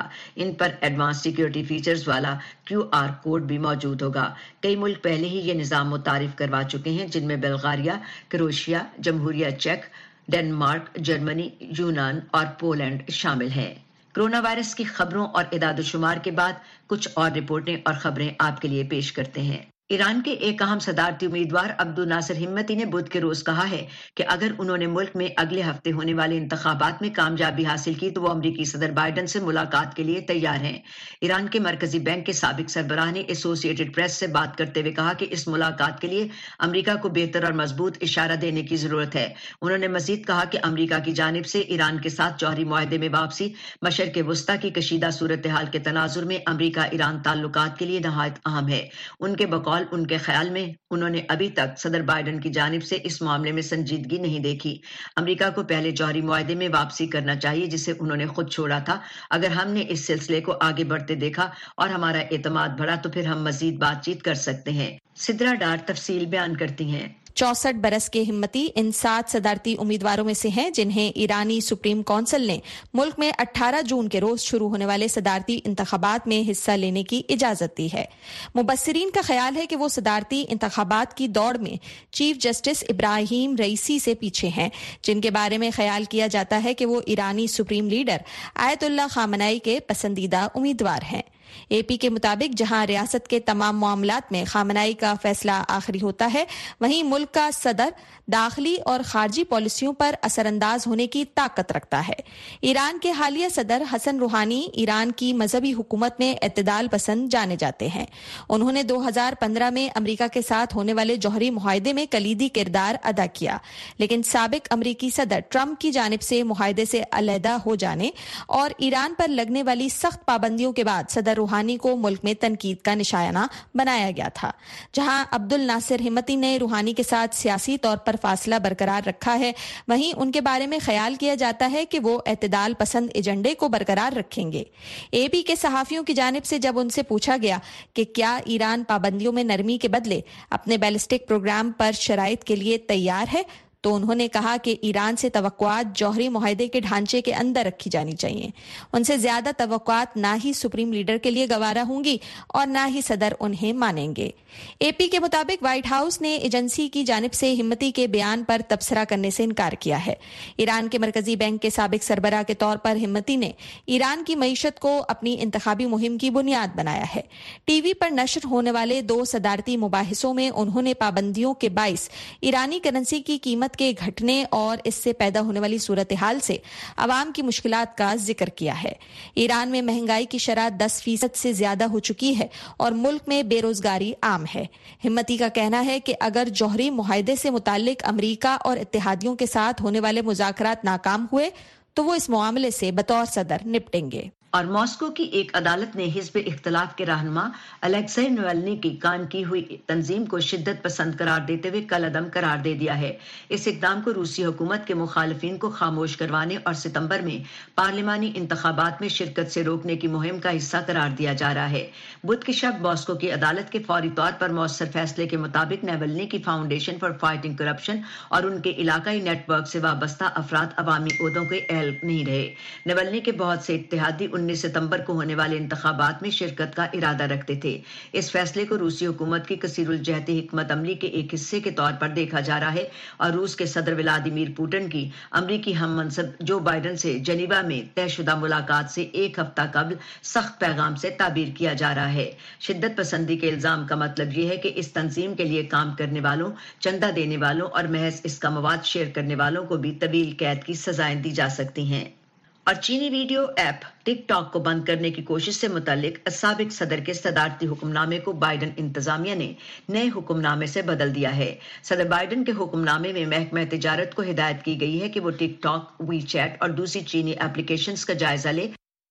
ان پر ایڈوانس سیکیورٹی فیچرز والا کیو آر کوڈ بھی موجود ہوگا۔ کئی ملک پہلے ہی یہ نظام متعارف کروا چکے ہیں، جن میں بلغاریہ، کروشیا، جمہوریہ چیک، ڈنمارک، جرمنی، یونان اور پولینڈ شامل ہیں۔ کرونا وائرس کی خبروں اور اعداد و شمار کے بعد کچھ اور رپورٹیں اور خبریں آپ کے لیے پیش کرتے ہیں۔ ایران کے ایک اہم صدارتی امیدوار عبد الناصر ہمتی نے بدھ کے روز کہا ہے کہ اگر انہوں نے ملک میں اگلے ہفتے ہونے والے انتخابات میں کامیابی حاصل کی تو وہ امریکی صدر بائیڈن سے ملاقات کے لیے تیار ہیں۔ ایران کے مرکزی بینک کے سابق سربراہ نے ایسوسی ایٹڈ پریس سے بات کرتے ہوئے کہا کہ اس ملاقات کے لیے امریکہ کو بہتر اور مضبوط اشارہ دینے کی ضرورت ہے۔ انہوں نے مزید کہا کہ امریکہ کی جانب سے ایران کے ساتھ جوہری معاہدے میں واپسی مشرق وسطی کی کشیدہ صورتحال کے تناظر میں امریکہ ایران تعلقات کے لیے نہایت اہم ہے۔ ان کے بقول ان کے خیال میں انہوں نے ابھی تک صدر بائیڈن کی جانب سے اس معاملے میں سنجیدگی نہیں دیکھی۔ امریکہ کو پہلے جوہری معاہدے میں واپسی کرنا چاہیے جسے انہوں نے خود چھوڑا تھا۔ اگر ہم نے اس سلسلے کو آگے بڑھتے دیکھا اور ہمارا اعتماد بڑھا تو پھر ہم مزید بات چیت کر سکتے ہیں۔ سدرا ڈار تفصیل بیان کرتی ہیں۔ چونسٹھ برس کے ہمتی ان سات صدارتی امیدواروں میں سے ہیں جنہیں ایرانی سپریم کونسل نے ملک میں اٹھارہ جون کے روز شروع ہونے والے صدارتی انتخابات میں حصہ لینے کی اجازت دی ہے۔ مبصرین کا خیال ہے کہ وہ صدارتی انتخابات کی دوڑ میں چیف جسٹس ابراہیم رئیسی سے پیچھے ہیں، جن کے بارے میں خیال کیا جاتا ہے کہ وہ ایرانی سپریم لیڈر آیت اللہ خامنئی کے پسندیدہ امیدوار ہیں۔ اے پی کے مطابق جہاں ریاست کے تمام معاملات میں خامنئی کا فیصلہ آخری ہوتا ہے، وہیں ملک کا صدر داخلی اور خارجی پالیسیوں پر اثر انداز ہونے کی طاقت رکھتا ہے۔ ایران کے حالیہ صدر حسن روحانی ایران کی مذہبی حکومت میں اعتدال پسند جانے جاتے ہیں۔ انہوں نے دو ہزار پندرہ میں امریکہ کے ساتھ ہونے والے جوہری معاہدے میں کلیدی کردار ادا کیا، لیکن سابق امریکی صدر ٹرمپ کی جانب سے معاہدے سے علیحدہ ہو جانے اور ایران پر لگنے والی سخت پابندیوں کے بعد صدر روحانی کو ملک میں تنقید کا نشانہ بنایا گیا تھا۔ جہاں عبد الناصر ہمتی نے روحانی کے ساتھ سیاسی طور پر فاصلہ برقرار رکھا ہے، وہیں ان کے بارے میں خیال کیا جاتا ہے کہ وہ اعتدال پسند ایجنڈے کو برقرار رکھیں گے۔ اے پی کے صحافیوں کی جانب سے جب ان سے پوچھا گیا کہ کیا ایران پابندیوں میں نرمی کے بدلے اپنے بیلسٹک پروگرام پر شرائط کے لیے تیار ہے تو انہوں نے کہا کہ ایران سے توقعات جوہری معاہدے کے ڈھانچے کے اندر رکھی جانی چاہیے۔ ان سے زیادہ توقعات نہ ہی سپریم لیڈر کے لیے گوارا ہوں گی اور نہ ہی صدر انہیں مانیں گے۔ اے پی کے مطابق وائٹ ہاؤس نے ایجنسی کی جانب سے ہمتی کے بیان پر تبصرہ کرنے سے انکار کیا ہے۔ ایران کے مرکزی بینک کے سابق سربراہ کے طور پر ہمتی نے ایران کی معیشت کو اپنی انتخابی مہم کی بنیاد بنایا ہے۔ ٹی وی پر نشر ہونے والے دو صدارتی مباحثوں میں انہوں نے پابندیوں کے باعث ایرانی کرنسی کی قیمت کے گھٹنے اور اس سے پیدا ہونے والی صورتحال سے عوام کی مشکلات کا ذکر کیا ہے۔ ایران میں مہنگائی کی شرح دس فیصد سے زیادہ ہو چکی ہے اور ملک میں بے روزگاری عام ہے۔ ہمتی کا کہنا ہے کہ اگر جوہری معاہدے سے متعلق امریکہ اور اتحادیوں کے ساتھ ہونے والے مذاکرات ناکام ہوئے تو وہ اس معاملے سے بطور صدر نپٹیں گے۔ اور ماسکو کی ایک عدالت نے حزب اختلاف کے رہنما الیکسئی نوالنی کی قائم کی ہوئی تنظیم کو شدت پسند قرار دیتے ہوئے کل عدم قرار دے دیا ہے۔ اس اقدام کو روسی حکومت کے مخالفین کو خاموش کروانے اور ستمبر میں پارلیمانی انتخابات میں شرکت سے روکنے کی مہم کا حصہ قرار دیا جا رہا ہے۔ بدھ کی شب ماسکو کی عدالت کے فوری طور پر مؤثر فیصلے کے مطابق نوالنی کی فاؤنڈیشن فار فائٹنگ کرپشن اور ان کے علاقائی نیٹ ورک سے وابستہ افراد عوامی عہدوں کے اہل نہیں رہے۔ نوالنی کے بہت سے اتحادی انیس ستمبر کو ہونے والے انتخابات میں شرکت کا ارادہ رکھتے تھے۔ اس فیصلے کو روسی حکومت کی کثیر الجہتی حکمت عملی کے ایک حصے کے طور پر دیکھا جا رہا ہے اور روس کے صدر ولادیمیر پوٹن کی امریکی ہم منصب جو بائیڈن سے جنیوا میں طے شدہ ملاقات سے ایک ہفتہ قبل سخت پیغام سے تعبیر کیا جا رہا ہے۔ شدت پسندی کے الزام کا مطلب یہ ہے کہ اس تنظیم کے لیے کام کرنے والوں، چندہ دینے والوں اور محض اس کا مواد شیئر کرنے والوں کو بھی طویل قید کی سزائیں دی جا سکتی ہیں۔ اور چینی ویڈیو ایپ ٹک ٹاک کو بند کرنے کی کوشش سے متعلق سابق صدر کے صدارتی حکم نامے کو بائیڈن انتظامیہ نے نئے حکم نامے سے بدل دیا ہے۔ صدر بائیڈن کے حکم نامے میں محکمہ تجارت کو ہدایت کی گئی ہے کہ وہ ٹک ٹاک، وی چیٹ اور دوسری چینی ایپلیکیشنز کا جائزہ لے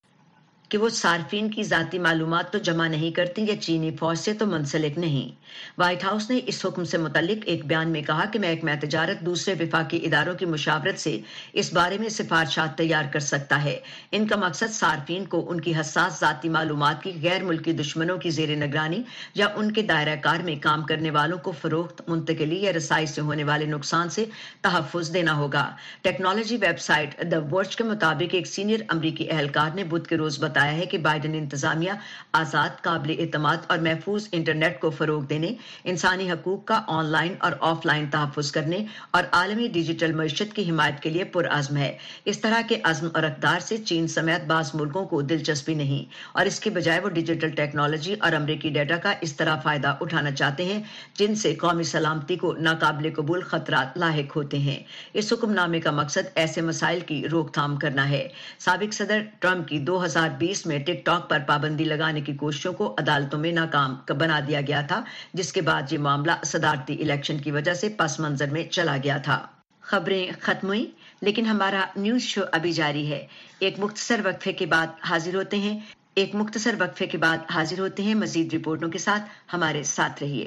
کہ وہ صارفین کی ذاتی معلومات تو جمع نہیں کرتی یا چینی فوج سے تو منسلک نہیں۔ وائٹ ہاؤس نے اس حکم سے متعلق ایک بیان میں کہا کہ محکمہ تجارت دوسرے وفاقی اداروں کی مشاورت سے اس بارے میں سفارشات تیار کر سکتا ہے۔ ان کا مقصد صارفین کو ان کی حساس ذاتی معلومات کی غیر ملکی دشمنوں کی زیر نگرانی یا ان کے دائرہ کار میں کام کرنے والوں کو فروخت، منتقلی یا رسائی سے ہونے والے نقصان سے تحفظ دینا ہوگا۔ Technology website the Verge کے مطابق ایک سینئر امریکی اہلکار نے بدھ کے روز بتایا بتایا ہے کہ بائیڈن انتظامیہ آزاد، قابل اعتماد اور محفوظ انٹرنیٹ کو فروغ دینے، انسانی حقوق کا آن لائن اور آف لائن تحفظ کرنے اور عالمی ڈیجیٹل معیشت کی حمایت کے لیے پرعزم ہے۔ اس طرح کے عزم اور اقدار سے چین سمیت بعض ملکوں کو دلچسپی نہیں، اور اس کے بجائے وہ ڈیجیٹل ٹیکنالوجی اور امریکی ڈیٹا کا اس طرح فائدہ اٹھانا چاہتے ہیں جن سے قومی سلامتی کو ناقابل قبول خطرات لاحق ہوتے ہیں۔ اس حکم نامے کا مقصد ایسے مسائل کی روک تھام کرنا ہے۔ سابق صدر ٹرمپ کی دو ہزار بیس میں ٹک ٹاک پر پابندی لگانے کی کوششوں کو عدالتوں میں ناکام بنا دیا گیا تھا، جس کے بعد یہ معاملہ صدارتی الیکشن کی وجہ سے پس منظر میں چلا گیا تھا۔ خبریں ختم ہوئی، لیکن ہمارا نیوز شو ابھی جاری ہے۔ ایک مختصر وقفے کے بعد حاضر ہوتے ہیں ایک مختصر وقفے کے بعد حاضر ہوتے ہیں مزید رپورٹوں کے ساتھ، ہمارے ساتھ رہیے۔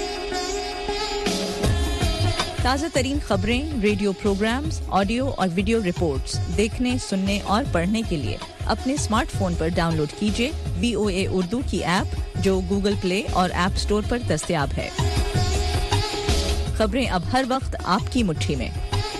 تازہ ترین خبریں، ریڈیو پروگرامز، آڈیو اور ویڈیو رپورٹس دیکھنے، سننے اور پڑھنے کے لیے اپنے اسمارٹ فون پر ڈاؤن لوڈ کیجیے وی او اے اردو کی ایپ، جو گوگل پلے اور ایپ اسٹور پر دستیاب ہے۔ خبریں اب ہر وقت آپ کی مٹھی میں۔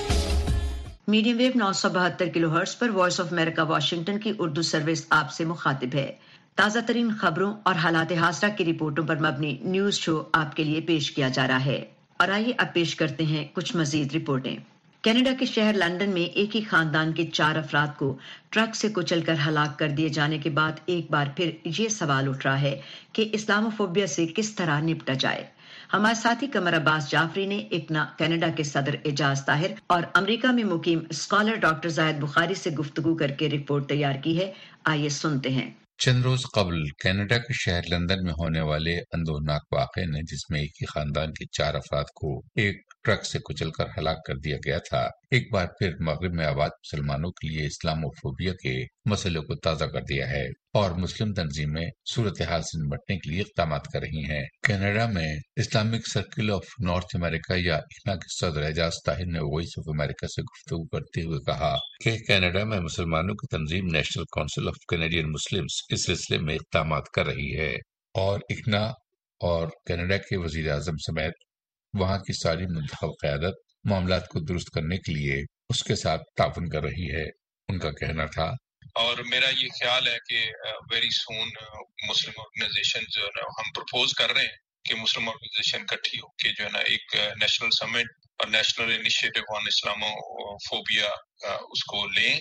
میڈیم ویو نو سو بہتر کلو ہرٹز پر وائس آف امریکہ واشنگٹن کی اردو سروس آپ سے مخاطب ہے۔ تازہ ترین خبروں اور حالات حاضرہ کی رپورٹوں پر مبنی نیوز شو آپ کے لیے پیش کیا جا رہا ہے، اور آئیے اب پیش کرتے ہیں کچھ مزید رپورٹیں۔ کینیڈا کے شہر لندن میں ایک ہی خاندان کے چار افراد کو ٹرک سے کچل کر ہلاک کر دیے جانے کے بعد ایک بار پھر یہ سوال اٹھ رہا ہے کہ اسلاموفوبیا سے کس طرح نپٹا جائے۔ ہمارے ساتھی قمر عباس جعفری نے اکنا کینیڈا کے صدر اعجاز طاہر اور امریکہ میں مقیم اسکالر ڈاکٹر زاہد بخاری سے گفتگو کر کے رپورٹ تیار کی ہے، آئیے سنتے ہیں۔ چند روز قبل کینیڈا کے شہر لندن میں ہونے والے اندوہناک واقعے نے، جس میں ایک ہی خاندان کے چار افراد کو ایک ٹرک سے کچل کر ہلاک کر دیا گیا تھا، ایک بار پھر مغرب میں آباد مسلمانوں کے لیے اسلاموفوبیا کے مسئلے کو تازہ کر دیا ہے اور مسلم تنظیمیں صورتحال سے نمٹنے کے لیے اقدامات کر رہی ہیں۔ کینیڈا میں Islamic Circle of North America یا اکنا کے صدر اعجاز طاہر نے وائس آف امریکہ سے گفتگو کرتے ہوئے کہا کہ کینیڈا میں مسلمانوں کی تنظیم National Council of Canadian Muslims اس سلسلے میں اقدامات کر رہی ہے، اور اکنا اور کینیڈا کے وزیر اعظم سمیت وہاں کی ساری منتخب قیادت معاملات کو درست کرنے کے لیے اس کے ساتھ تعاون کر رہی ہے۔ ان کا کہنا تھا، اور میرا یہ خیال ہے کہ ویری سون مسلم آرگنائزیشن جو ہے نا، ہم پرپوز کر رہے ہیں کہ مسلم آرگنائزیشن کٹھی ہو کے جو ہے نا ایک نیشنل سمٹ اور نیشنل انیشیٹو آن اسلاموفوبیا اس کو لیں۔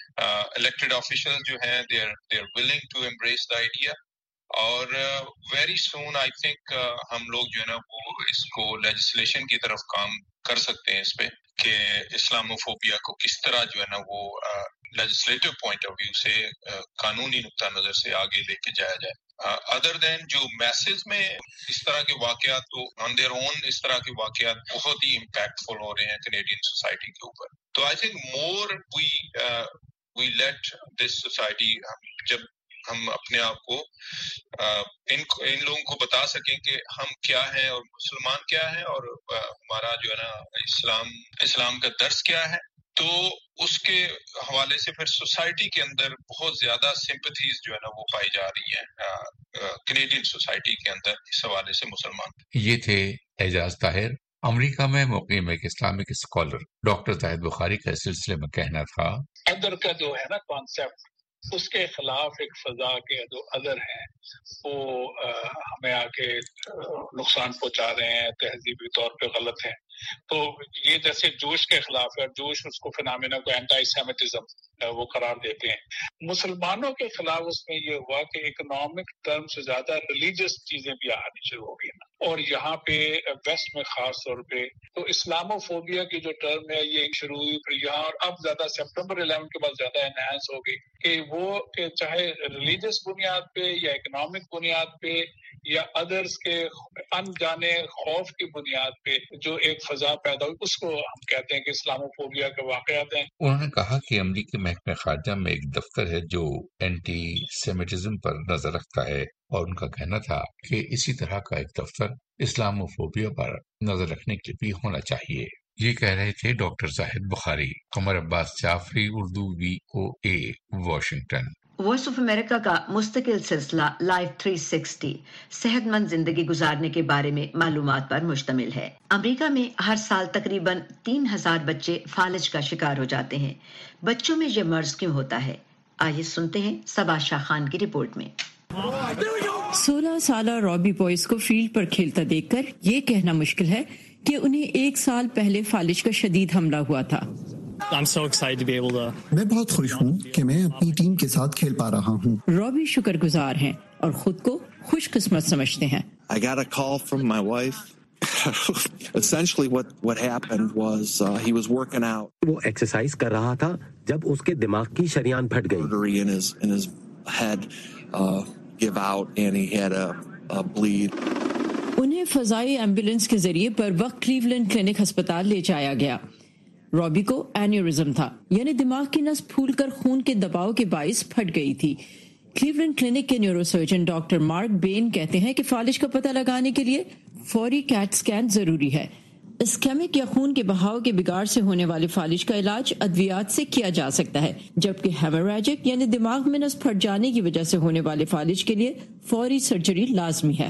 الیکٹڈ آفیشل جو ہیں they are they are willing to embrace the idea, اور ویری سون آئی تھنک ہم لوگ جو ہے نا وہ اس کو لیجسلیشن کی طرف کام کر سکتے ہیں، اس پہ کہ اسلاموفوبیا کو کس طرح جو ہے نا وہ لیجسلیٹو پوائنٹ آف ویو سے قانونی نقطہ نظر سے آگے لے کے جایا جائے۔ ادر دین جو میسز میں اس طرح کے واقعات تو آن دیئر اون اس طرح کے واقعات بہت ہی امپیکٹفل ہو رہے ہیں کینیڈین سوسائٹی کے اوپر، تو I think more we we let this society, جب ہم اپنے آپ کو ان ان لوگوں کو بتا سکیں کہ ہم کیا ہیں اور مسلمان کیا ہیں اور ہمارا جو ہے نا اسلام اسلام کا درس کیا ہے، تو اس کے حوالے سے پھر سوسائٹی کے اندر بہت زیادہ سمپتھیز جو ہے نا وہ پائی جا رہی ہیں کینیڈین سوسائٹی کے اندر اس حوالے سے مسلمان۔ یہ تھے اعجاز طاہر۔ امریکہ میں مقیم ایک Islamic scholar doctor Zahid Bukhari کا اس سلسلے میں کہنا تھا، ادر کا جو ہے نا کانسیپٹ، اس کے خلاف ایک فضا کے جو ادر ہیں وہ ہمیں آ کے نقصان پہنچا رہے ہیں، تہذیبی طور پہ غلط ہیں، تو یہ جیسے جوش کے خلاف ہے، جوش اس کو فنامنا کو اینٹائی سیمیٹزم وہ قرار دیتے ہیں۔ مسلمانوں کے خلاف اس میں یہ ہوا کہ اکنامک ٹرم سے زیادہ ریلیجس چیزیں بھی آنی شروع ہو گئی نا، اور یہاں پہ ویسٹ میں خاص طور پہ تو اسلاموفوبیا کی جو ٹرم ہے یہ شروع ہوئی، پھر یہاں اور اب زیادہ سپٹمبر الیون کے بعد زیادہ انہینس ہو گئی کہ وہ کہ چاہے ریلیجس بنیاد پہ یا اکنامک بنیاد پہ یا ادرس کے انجانے خوف کی بنیاد پہ جو ایک فضا پیدا ہوئی، اس کو ہم کہتے ہیں کہ اسلاموفوبیا کے واقعات ہیں۔ انہوں نے کہا کہ امریکی محکمہ خارجہ میں ایک دفتر ہے جو اینٹی سیمیٹزم پر نظر رکھتا ہے، اور ان کا کہنا تھا کہ اسی طرح کا ایک دفتر اسلاموفوبیا پر نظر رکھنے کے لیے بھی ہونا چاہیے۔ یہ کہہ رہے تھے doctor Zahid Bukhari. Qamar Abbas Jafri, Urdu V O A, Washington. Voice of America کا مستقل سلسلہ لائف تین سو ساٹھ صحت مند زندگی گزارنے کے بارے میں معلومات پر مشتمل ہے۔ امریکہ میں ہر سال تقریباً تین ہزار بچے فالج کا شکار ہو جاتے ہیں۔ بچوں میں یہ مرض کیوں ہوتا ہے؟ आइए सुनते हैं सबा शाह खान की रिपोर्ट में। सोलह साल रॉबी बॉयज को फील्ड पर खेलता देखकर ये कहना मुश्किल है कि उन्हें एक साल पहले फालिज का शदीद हमला हुआ था। I'm so excited to be able to... मैं बहुत खुश हूँ कि मैं अपनी टीम के साथ खेल पा रहा हूँ। रॉबी शुक्रगुजार हैं और खुद को खुशकिस्मत समझते हैं। I got a call from my wife. Essentially what what happened was uh, he was working out. वो एक्सरसाइज कर रहा था जब उसके दिमाग की शरीयान फट गई। In his in his head uh, give out and he had a, a bleed. उन्हें फजाई एम्बुलेंस के जरिए पर वक्त क्लीवलैंड क्लिनिक अस्पताल ले जाया गया। रॉबी को एन्यूरिज्म था, यानी दिमाग की नस फूलकर खून के दबाव के बाइस फट गई थी। क्लीवलैंड क्लिनिक के न्यूरोसर्जन डॉक्टर मार्क बेन कहते हैं कि फालिज का पता लगाने के लिए फौरी कैट स्कैन जरूरी है। इस्केमिक या खून के बहाव के बिगाड़ से होने वाले फालिज का इलाज अद्वियात से किया जा सकता है, जबकि हेमोरेजिक यानी दिमाग में नस फट जाने की वजह से होने वाले फालिज के लिए फौरी सर्जरी लाजमी है।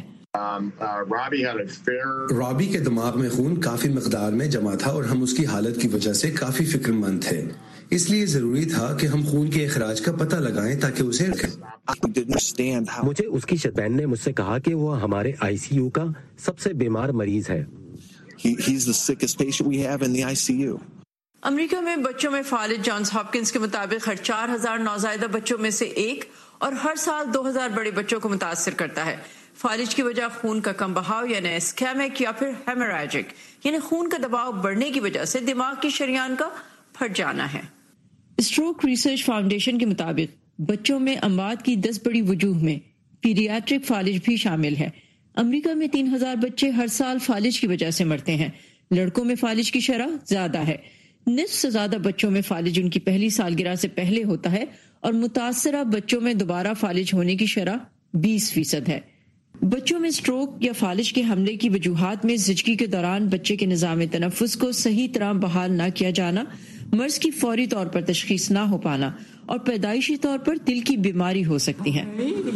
रॉबी के दिमाग में खून काफी मिकदार में जमा था और हम उसकी हालत की वजह से काफी फिक्रमंद थे, इसलिए जरूरी था कि हम खून के इखराज का पता लगाएं ताकि उसे रखें। मुझे उसकी शतबैन ने मुझसे कहा कि वो हमारे आईसीयू का सबसे बीमार मरीज है। He, he's the sickest patient we have in the I C U. America में बच्चों में फालिज जॉन्स हॉपकिंस के मुताबिक हर चार हजार नौजायदा बच्चों में से एक और हर साल दो हजार बड़े बच्चों को मुतासर करता है। फालिज की वजह खून का कम बहाव यानी इस्केमिक या फिर हेमोरेजिक यानी खून का दबाव बढ़ने की वजह से दिमाग की शरीयान का फट जाना है। स्ट्रोक रिसर्च फाउंडेशन के मुताबिक बच्चों में अमवात की दस बड़ी वजूह में पीडियाट्रिक फालिज भी शामिल है। अमेरिका में तीन हजार बच्चे हर साल फालिज की वजह से मरते हैं। लड़कों में फालिज की शरह ज्यादा है। निस्फ से ज्यादा बच्चों में फालिज उनकी पहली सालगिरह से पहले होता है और मुतासरा बच्चों में दोबारा फालिज होने की शरह बीस फीसद है। बच्चों में स्ट्रोक या फालिज के हमले की वजूहात में ज़िंदगी के दौरान बच्चे के निज़ाम तनफ़ुस को सही तरह बहाल न किया जाना, मर्ज की फौरी तौर पर तशखीस न हो पाना और पैदाइशी तौर पर दिल की बीमारी हो सकती है।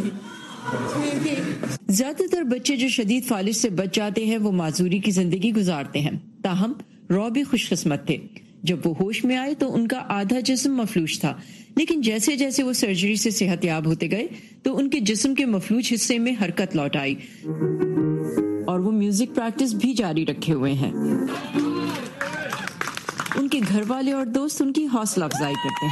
ज्यादातर बच्चे जो शदीद फालिज से बच जाते हैं वो माजूरी की जिंदगी गुजारते हैं। ताहम रॉबी खुशकिस्मत थे। जब वो होश में आए तो उनका आधा जिस्म मफलूज था, लेकिन जैसे जैसे वो सर्जरी से सेहतयाब होते गए तो उनके जिस्म के मफलूज हिस्से में हरकत लौट आई और वो म्यूजिक प्रैक्टिस भी जारी रखे हुए हैं। उनके घर वाले और दोस्त उनकी हौसला अफजाई करते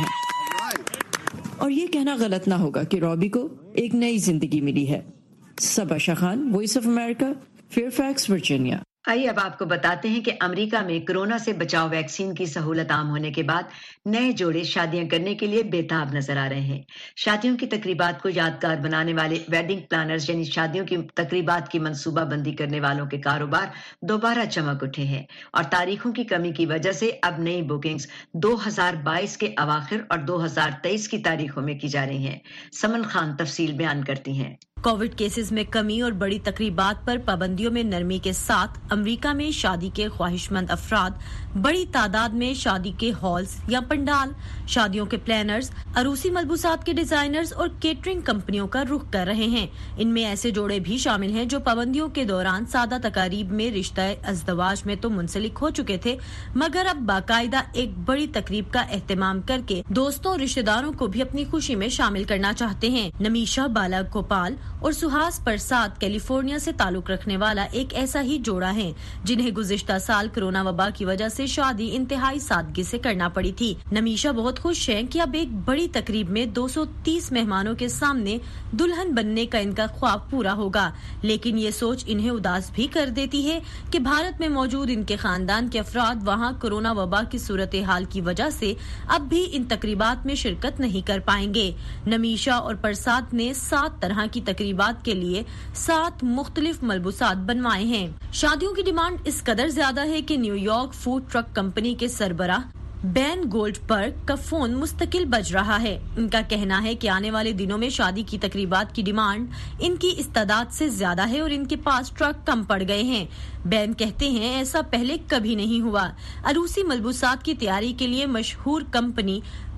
हैं और ये कहना गलत ना होगा कि रॉबी को एक नई जिंदगी मिली है। Saba Shah Khan, voice of America, Fairfax, Virginia. आइए अब आपको बताते हैं कि अमेरिका में कोरोना से बचाव वैक्सीन की सहूलत आम होने के बाद नए जोड़े शादियां करने के लिए बेताब नजर आ रहे हैं। शादियों की तकरीबात को यादगार बनाने वाले वेडिंग प्लानर्स यानी शादियों की तकरीबात की मंसूबाबंदी करने वालों के कारोबार दोबारा चमक उठे हैं और तारीखों की कमी की वजह से अब नई बुकिंग्स दो हज़ार बाईस के अवाखिर और दो हज़ार तेईस की तारीखों में की जा रही हैं। समन खान तफसील बयान करती हैं। कोविड केसेस में कमी और बड़ी तकरीबात पर पाबंदियों में नरमी के साथ अमेरिका में शादी के ख्वाहिशमंद अफराद बड़ी तादाद में शादी के हॉल्स या पंडाल, शादियों के प्लानर्स, अरूसी मलबूसात के डिजाइनर्स और केटरिंग कंपनियों का रुख कर रहे हैं। इनमें ऐसे जोड़े भी शामिल हैं जो पाबंदियों के दौरान सादा तकारीब में रिश्ता अज़दवाज में तो मुंसलिक हो चुके थे, मगर अब बाकायदा एक बड़ी तकरीब का एहतमाम करके दोस्तों और रिश्तेदारों को भी अपनी खुशी में शामिल करना चाहते हैं। नमीशा बाला गोपाल और सुहास प्रसाद कैलिफोर्निया से ताल्लुक रखने वाला एक ऐसा ही जोड़ा है जिन्हें गुज़िश्ता साल कोरोना वबा की वजह से शादी इंतहाई सादगी से करना पड़ी थी। नमीशा बहुत खुश हैं कि अब एक बड़ी तकरीब में दो सौ तीस मेहमानों के सामने दुल्हन बनने का इनका ख्वाब पूरा होगा, लेकिन ये सोच इन्हें उदास भी कर देती है कि भारत में मौजूद इनके खानदान के अफराद वहाँ कोरोना वबा की सूरत हाल की वजह से अब भी इन तकरीबात में शिरकत नहीं कर पाएंगे। नमीशा और प्रसाद ने सात तरह की तकरीबात के लिए सात मुख्तलिफ मलबूसात बनवाए हैं। शादियों की डिमांड इस कदर ज्यादा है कि न्यूयॉर्क फूड ट्रक कंपनी के सरबराह बेन गोल्डबर्ग का फोन मुस्तकिल बज रहा है। इनका कहना है कि आने वाले दिनों में शादी की तकरीबात की डिमांड इनकी इस्तादाद से ज्यादा है और इनके पास ट्रक कम पड़ गए हैं। बेन कहते हैं ऐसा पहले कभी नहीं हुआ। अरूसी मलबूसात की तैयारी के लिए मशहूर company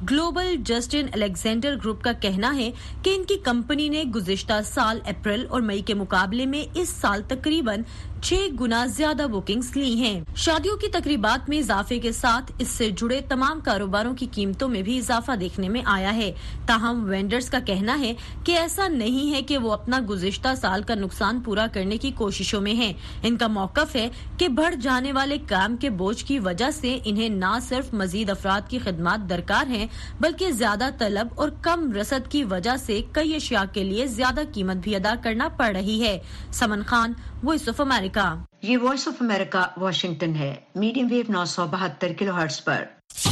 Global Justin Alexander Group का कहना है कि इनकी कंपनी ने गुज़िश्ता साल अप्रैल और मई के मुकाबले में इस साल तकरीबन छह गुना ज्यादा बुकिंग्स ली हैं। शादियों की तकरीबात में इजाफे के साथ इससे जुड़े तमाम कारोबारों की कीमतों में भी इजाफा देखने में आया है। ताहम वेंडर्स का कहना है कि ऐसा नहीं है कि वो अपना गुज़िश्ता साल का नुकसान पूरा करने की कोशिशों में हैं। इनका मौकफ है कि बढ़ जाने वाले काम के बोझ की वजह से इन्हें न सिर्फ मजीद अफराद की खिदमत दरकार हैं, बल्कि ज्यादा तलब और कम रसद की वजह से कई अशिया के लिए ज्यादा कीमत भी अदा करना पड़ रही है। Saman Khan, voice of America. ये वॉइस ऑफ अमेरिका वाशिंगटन है, मीडियम वेव नौ सौ बहत्तर किलो हर्ट्ज पर।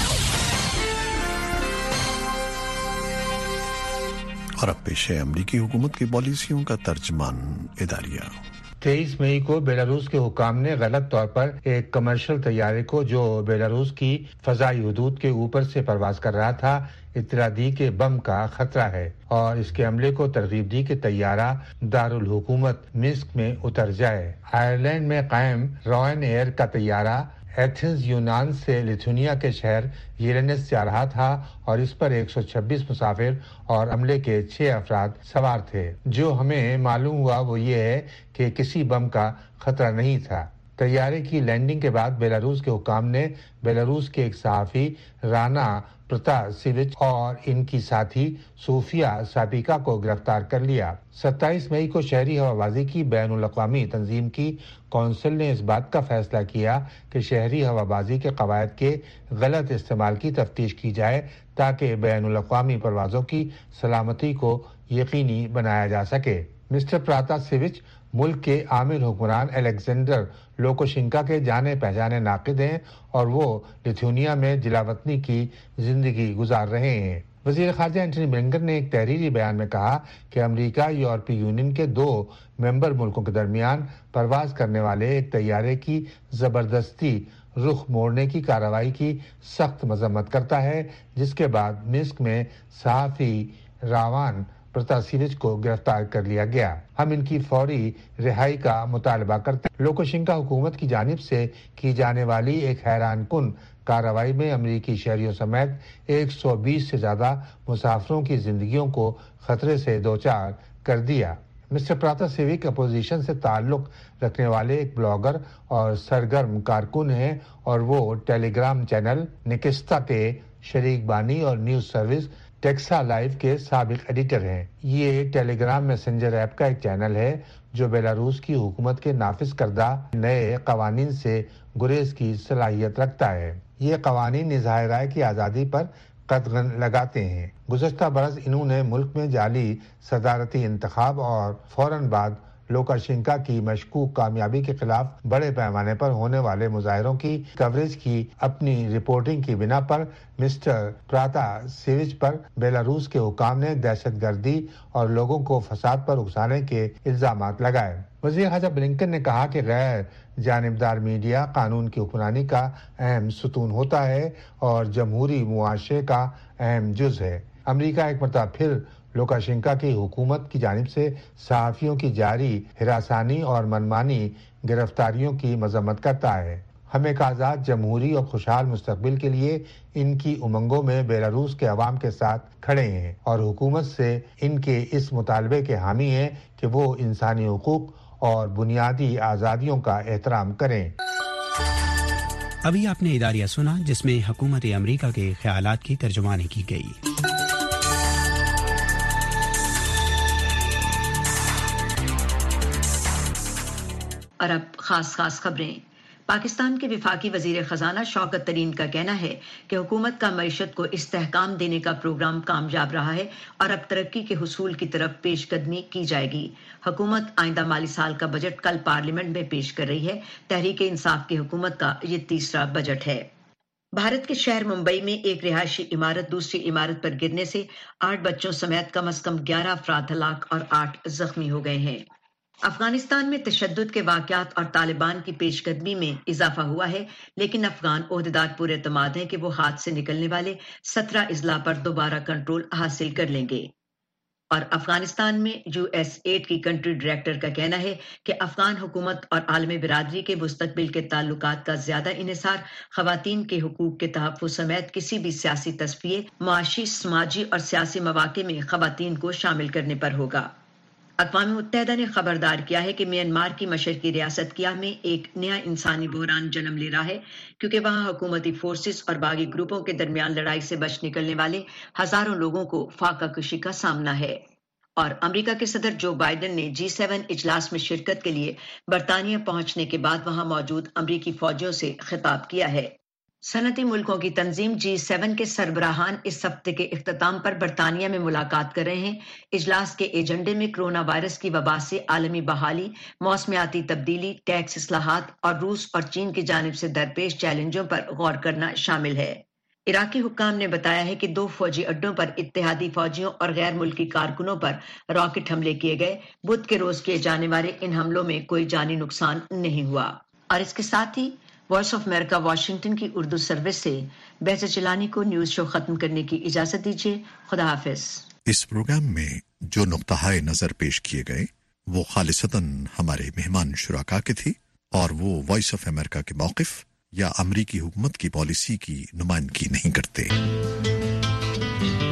और अब पेश है अमरीकी हुकूमत की पॉलिसियों का तर्जमान इदारिया। तेईस मई को बेलारूस के हुकाम ने गलत तौर पर एक कमर्शियल तैयारे को जो बेलारूस की फजाई हदूद के ऊपर से परवाज कर रहा था इत्तला दी के बम का खतरा है और इसके हमले को तरगीब दी कि तैयारा दारुल हुकूमत मिस्क में उतर जाए। आयरलैंड में कायम रॉयन एयर का तैयारा एथेंस यूनान से लिथुनिया के शहर येलेनस जा रहा था और इस पर एक सौ छब्बीस मुसाफिर और अमले के छह अफराद सवार थे। जो हमें मालूम हुआ वो ये है कि किसी बम का खतरा नहीं था। तैयारे की लैंडिंग के बाद बेलारूस के हुकाम ने बेलारूस के एक सहाफी राना प्रतासीविच और इनकी साथी सोफिया सापिका को गिरफ्तार कर लिया। सत्ताईस मई को शहरी हवाबाजी की बैनुल अक़वामी तंजीम की कौंसिल ने इस बात का फैसला किया कि शहरी हवाबाजी के कवायद के गलत इस्तेमाल की तफ्तीश की जाए ताकि बैनुल अक़वामी परवाज़ों की सलामती को यकीनी बनाया जा सके। मिस्टर प्रातासेविच मुल्क के आमिर हुक्मरान अलेक्जेंडर लोकोशिंका के जाने पहचाने नाक़िद हैं और वो लिथुनिया में जिलावतनी की जिंदगी गुजार रहे हैं। वज़ीर ख़ारजा एंटनी ब्लिंकन ने एक तहरीरी बयान में कहा कि अमेरिका यूरोपीय यूनियन के दो मेंबर मुल्कों के दरमियान परवाज करने वाले एक तैयारे की जबरदस्ती रुख मोड़ने की कार्रवाई की सख्त मजम्मत करता है, जिसके बाद मिस्क में सहाफ़ी रावान प्रतासीविच को गिरफ्तार कर लिया गया। हम इनकी फौरी रिहाई का मुतालबा करते हैं। लोकोशिंका हुकूमत की जानिब से की जाने वाली एक हैरान कुन कार्रवाई में अमरीकी शहरियों समेत एक सौ बीस से ज्यादा मुसाफिरों की जिंदगियों को खतरे से दोचार कर दिया। मिस्टर प्रातासेविक अपोजिशन से ताल्लुक रखने वाले एक ब्लॉगर और सरगर्म कारकुन हैं और वो टेलीग्राम चैनल निकिस्ता के शरीक बानी और न्यूज सर्विस टेक्सा लाइव के साबिक एडिटर हैं। ये टेलीग्राम मैसेंजर ऐप का एक चैनल है जो बेलारूस की हुकूमत के नाफिज करदा नए कवानीन से गुरेज की सलाहियत रखता है। ये कवानीन इज़हार राय की आज़ादी पर कदगन लगाते हैं। गुज़श्ता बरस इन्होंने मुल्क में जाली सदारती इंतखाब और फौरन बाद लोकाशिंका की मशकूक कामयाबी के खिलाफ बड़े पैमाने पर होने वाले मुजाहिरों की कवरेज की अपनी रिपोर्टिंग की बिना पर मिस्टर प्रातासेविच पर बेलारूस के हुकाम ने दहशतगर्दी और लोगों को फसाद पर उकसाने के इल्जामात लगाए। वज़ीर ख़ारजा ब्लिंकन ने कहा कि गैर जानिबदार मीडिया कानून की हुक्मरानी का अहम सुतून होता है और जमहूरी मुआशरे का अहम जुज़ है। अमरीका एक मरतबा फिर लोकाशिंका की हुकूमत की जानिब से सहाफ़ियों की जारी हिरासानी और मनमानी गिरफ्तारियों की मजम्मत करता है। हम एक आज़ाद जमहूरी और खुशहाल मुस्तकबिल के लिए इनकी उमंगों में बेलारूस के अवाम के साथ खड़े हैं और हुकूमत से इनके इस मुतालबे के हामी हैं कि वो इंसानी हुकूक और बुनियादी आज़ादियों का एहतराम करें। अभी आपने इदारिया सुना जिसमें हुकूमत अमरीका के ख्यालात की तर्जुमानी की गई। और अब खास खास खबरें। पाकिस्तान के विफाकी वजीर खजाना शौकत तरीन का कहना है कि हुकूमत का मईशत को इस्तेहकाम देने का प्रोग्राम कामयाब रहा है और अब तरक्की के हुसूल की तरफ पेशकदमी की जाएगी। हुकूमत आइंदा माली साल का बजट कल पार्लियामेंट में पेश कर रही है। तहरीक इंसाफ की हुकूमत का ये तीसरा बजट है। भारत के शहर मुंबई में एक रिहायशी इमारत दूसरी इमारत पर गिरने से आठ बच्चों समेत कम अज कम ग्यारह अफराद हलाक और आठ जख्मी हो गए हैं। अफगानिस्तान में तशद्दुद के वाक़यात और तालिबान की पेशकदमी में इजाफा हुआ है, लेकिन अफगान ओहदेदार पूरे एतमाद हैं कि वो हाथ से निकलने वाले सत्रह अजला पर दोबारा कंट्रोल हासिल कर लेंगे। اور افغانستان میں یو ایس ایڈ کی کنٹری ڈائریکٹر کا کہنا ہے کہ افغان حکومت اور عالمی برادری کے مستقبل کے تعلقات کا زیادہ انحصار خواتین کے حقوق کے تحفظ سمیت کسی بھی سیاسی تصفیے، معاشی، سماجی اور سیاسی مواقع میں خواتین کو شامل کرنے پر ہوگا۔ اقوام متحدہ نے خبردار کیا ہے کہ میانمار کی مشرقی ریاست کیا میں ایک نیا انسانی بحران جنم لے رہا ہے، کیونکہ وہاں حکومتی فورسز اور باغی گروپوں کے درمیان لڑائی سے بچ نکلنے والے ہزاروں لوگوں کو فاقہ کشی کا سامنا ہے۔ اور امریکہ کے صدر جو بائیڈن نے جی سیون اجلاس میں شرکت کے لیے برطانیہ پہنچنے کے بعد وہاں موجود امریکی فوجیوں سے خطاب کیا ہے۔ صنعتی ملکوں کی تنظیم جی سیون کے سربراہان اس ہفتے کے اختتام پر برطانیہ میں ملاقات کر رہے ہیں۔ اجلاس کے ایجنڈے میں کرونا وائرس کی وبا سے عالمی بحالی، موسمیاتی تبدیلی، ٹیکس اصلاحات اور روس اور چین کی جانب سے درپیش چیلنجوں پر غور کرنا شامل ہے۔ عراقی حکام نے بتایا ہے کہ دو فوجی اڈوں پر اتحادی فوجیوں اور غیر ملکی کارکنوں پر راکٹ حملے کیے گئے۔ بدھ کے روز کیے جانے والے ان حملوں میں کوئی جانی نقصان نہیں ہوا۔ اور اس کے ساتھ ہی وائس آف امریکہ واشنگٹن کی اردو سروس سے بہزہ جیلانی کو نیوز شو ختم کرنے کی اجازت دیجیے۔ خدا حافظ۔ اس پروگرام میں جو نقطہ نظر پیش کیے گئے وہ خالصتاً ہمارے مہمان شرکا کے تھی اور وہ وائس آف امریکہ کے موقف یا امریکی حکومت کی پالیسی کی نمائندگی نہیں کرتے۔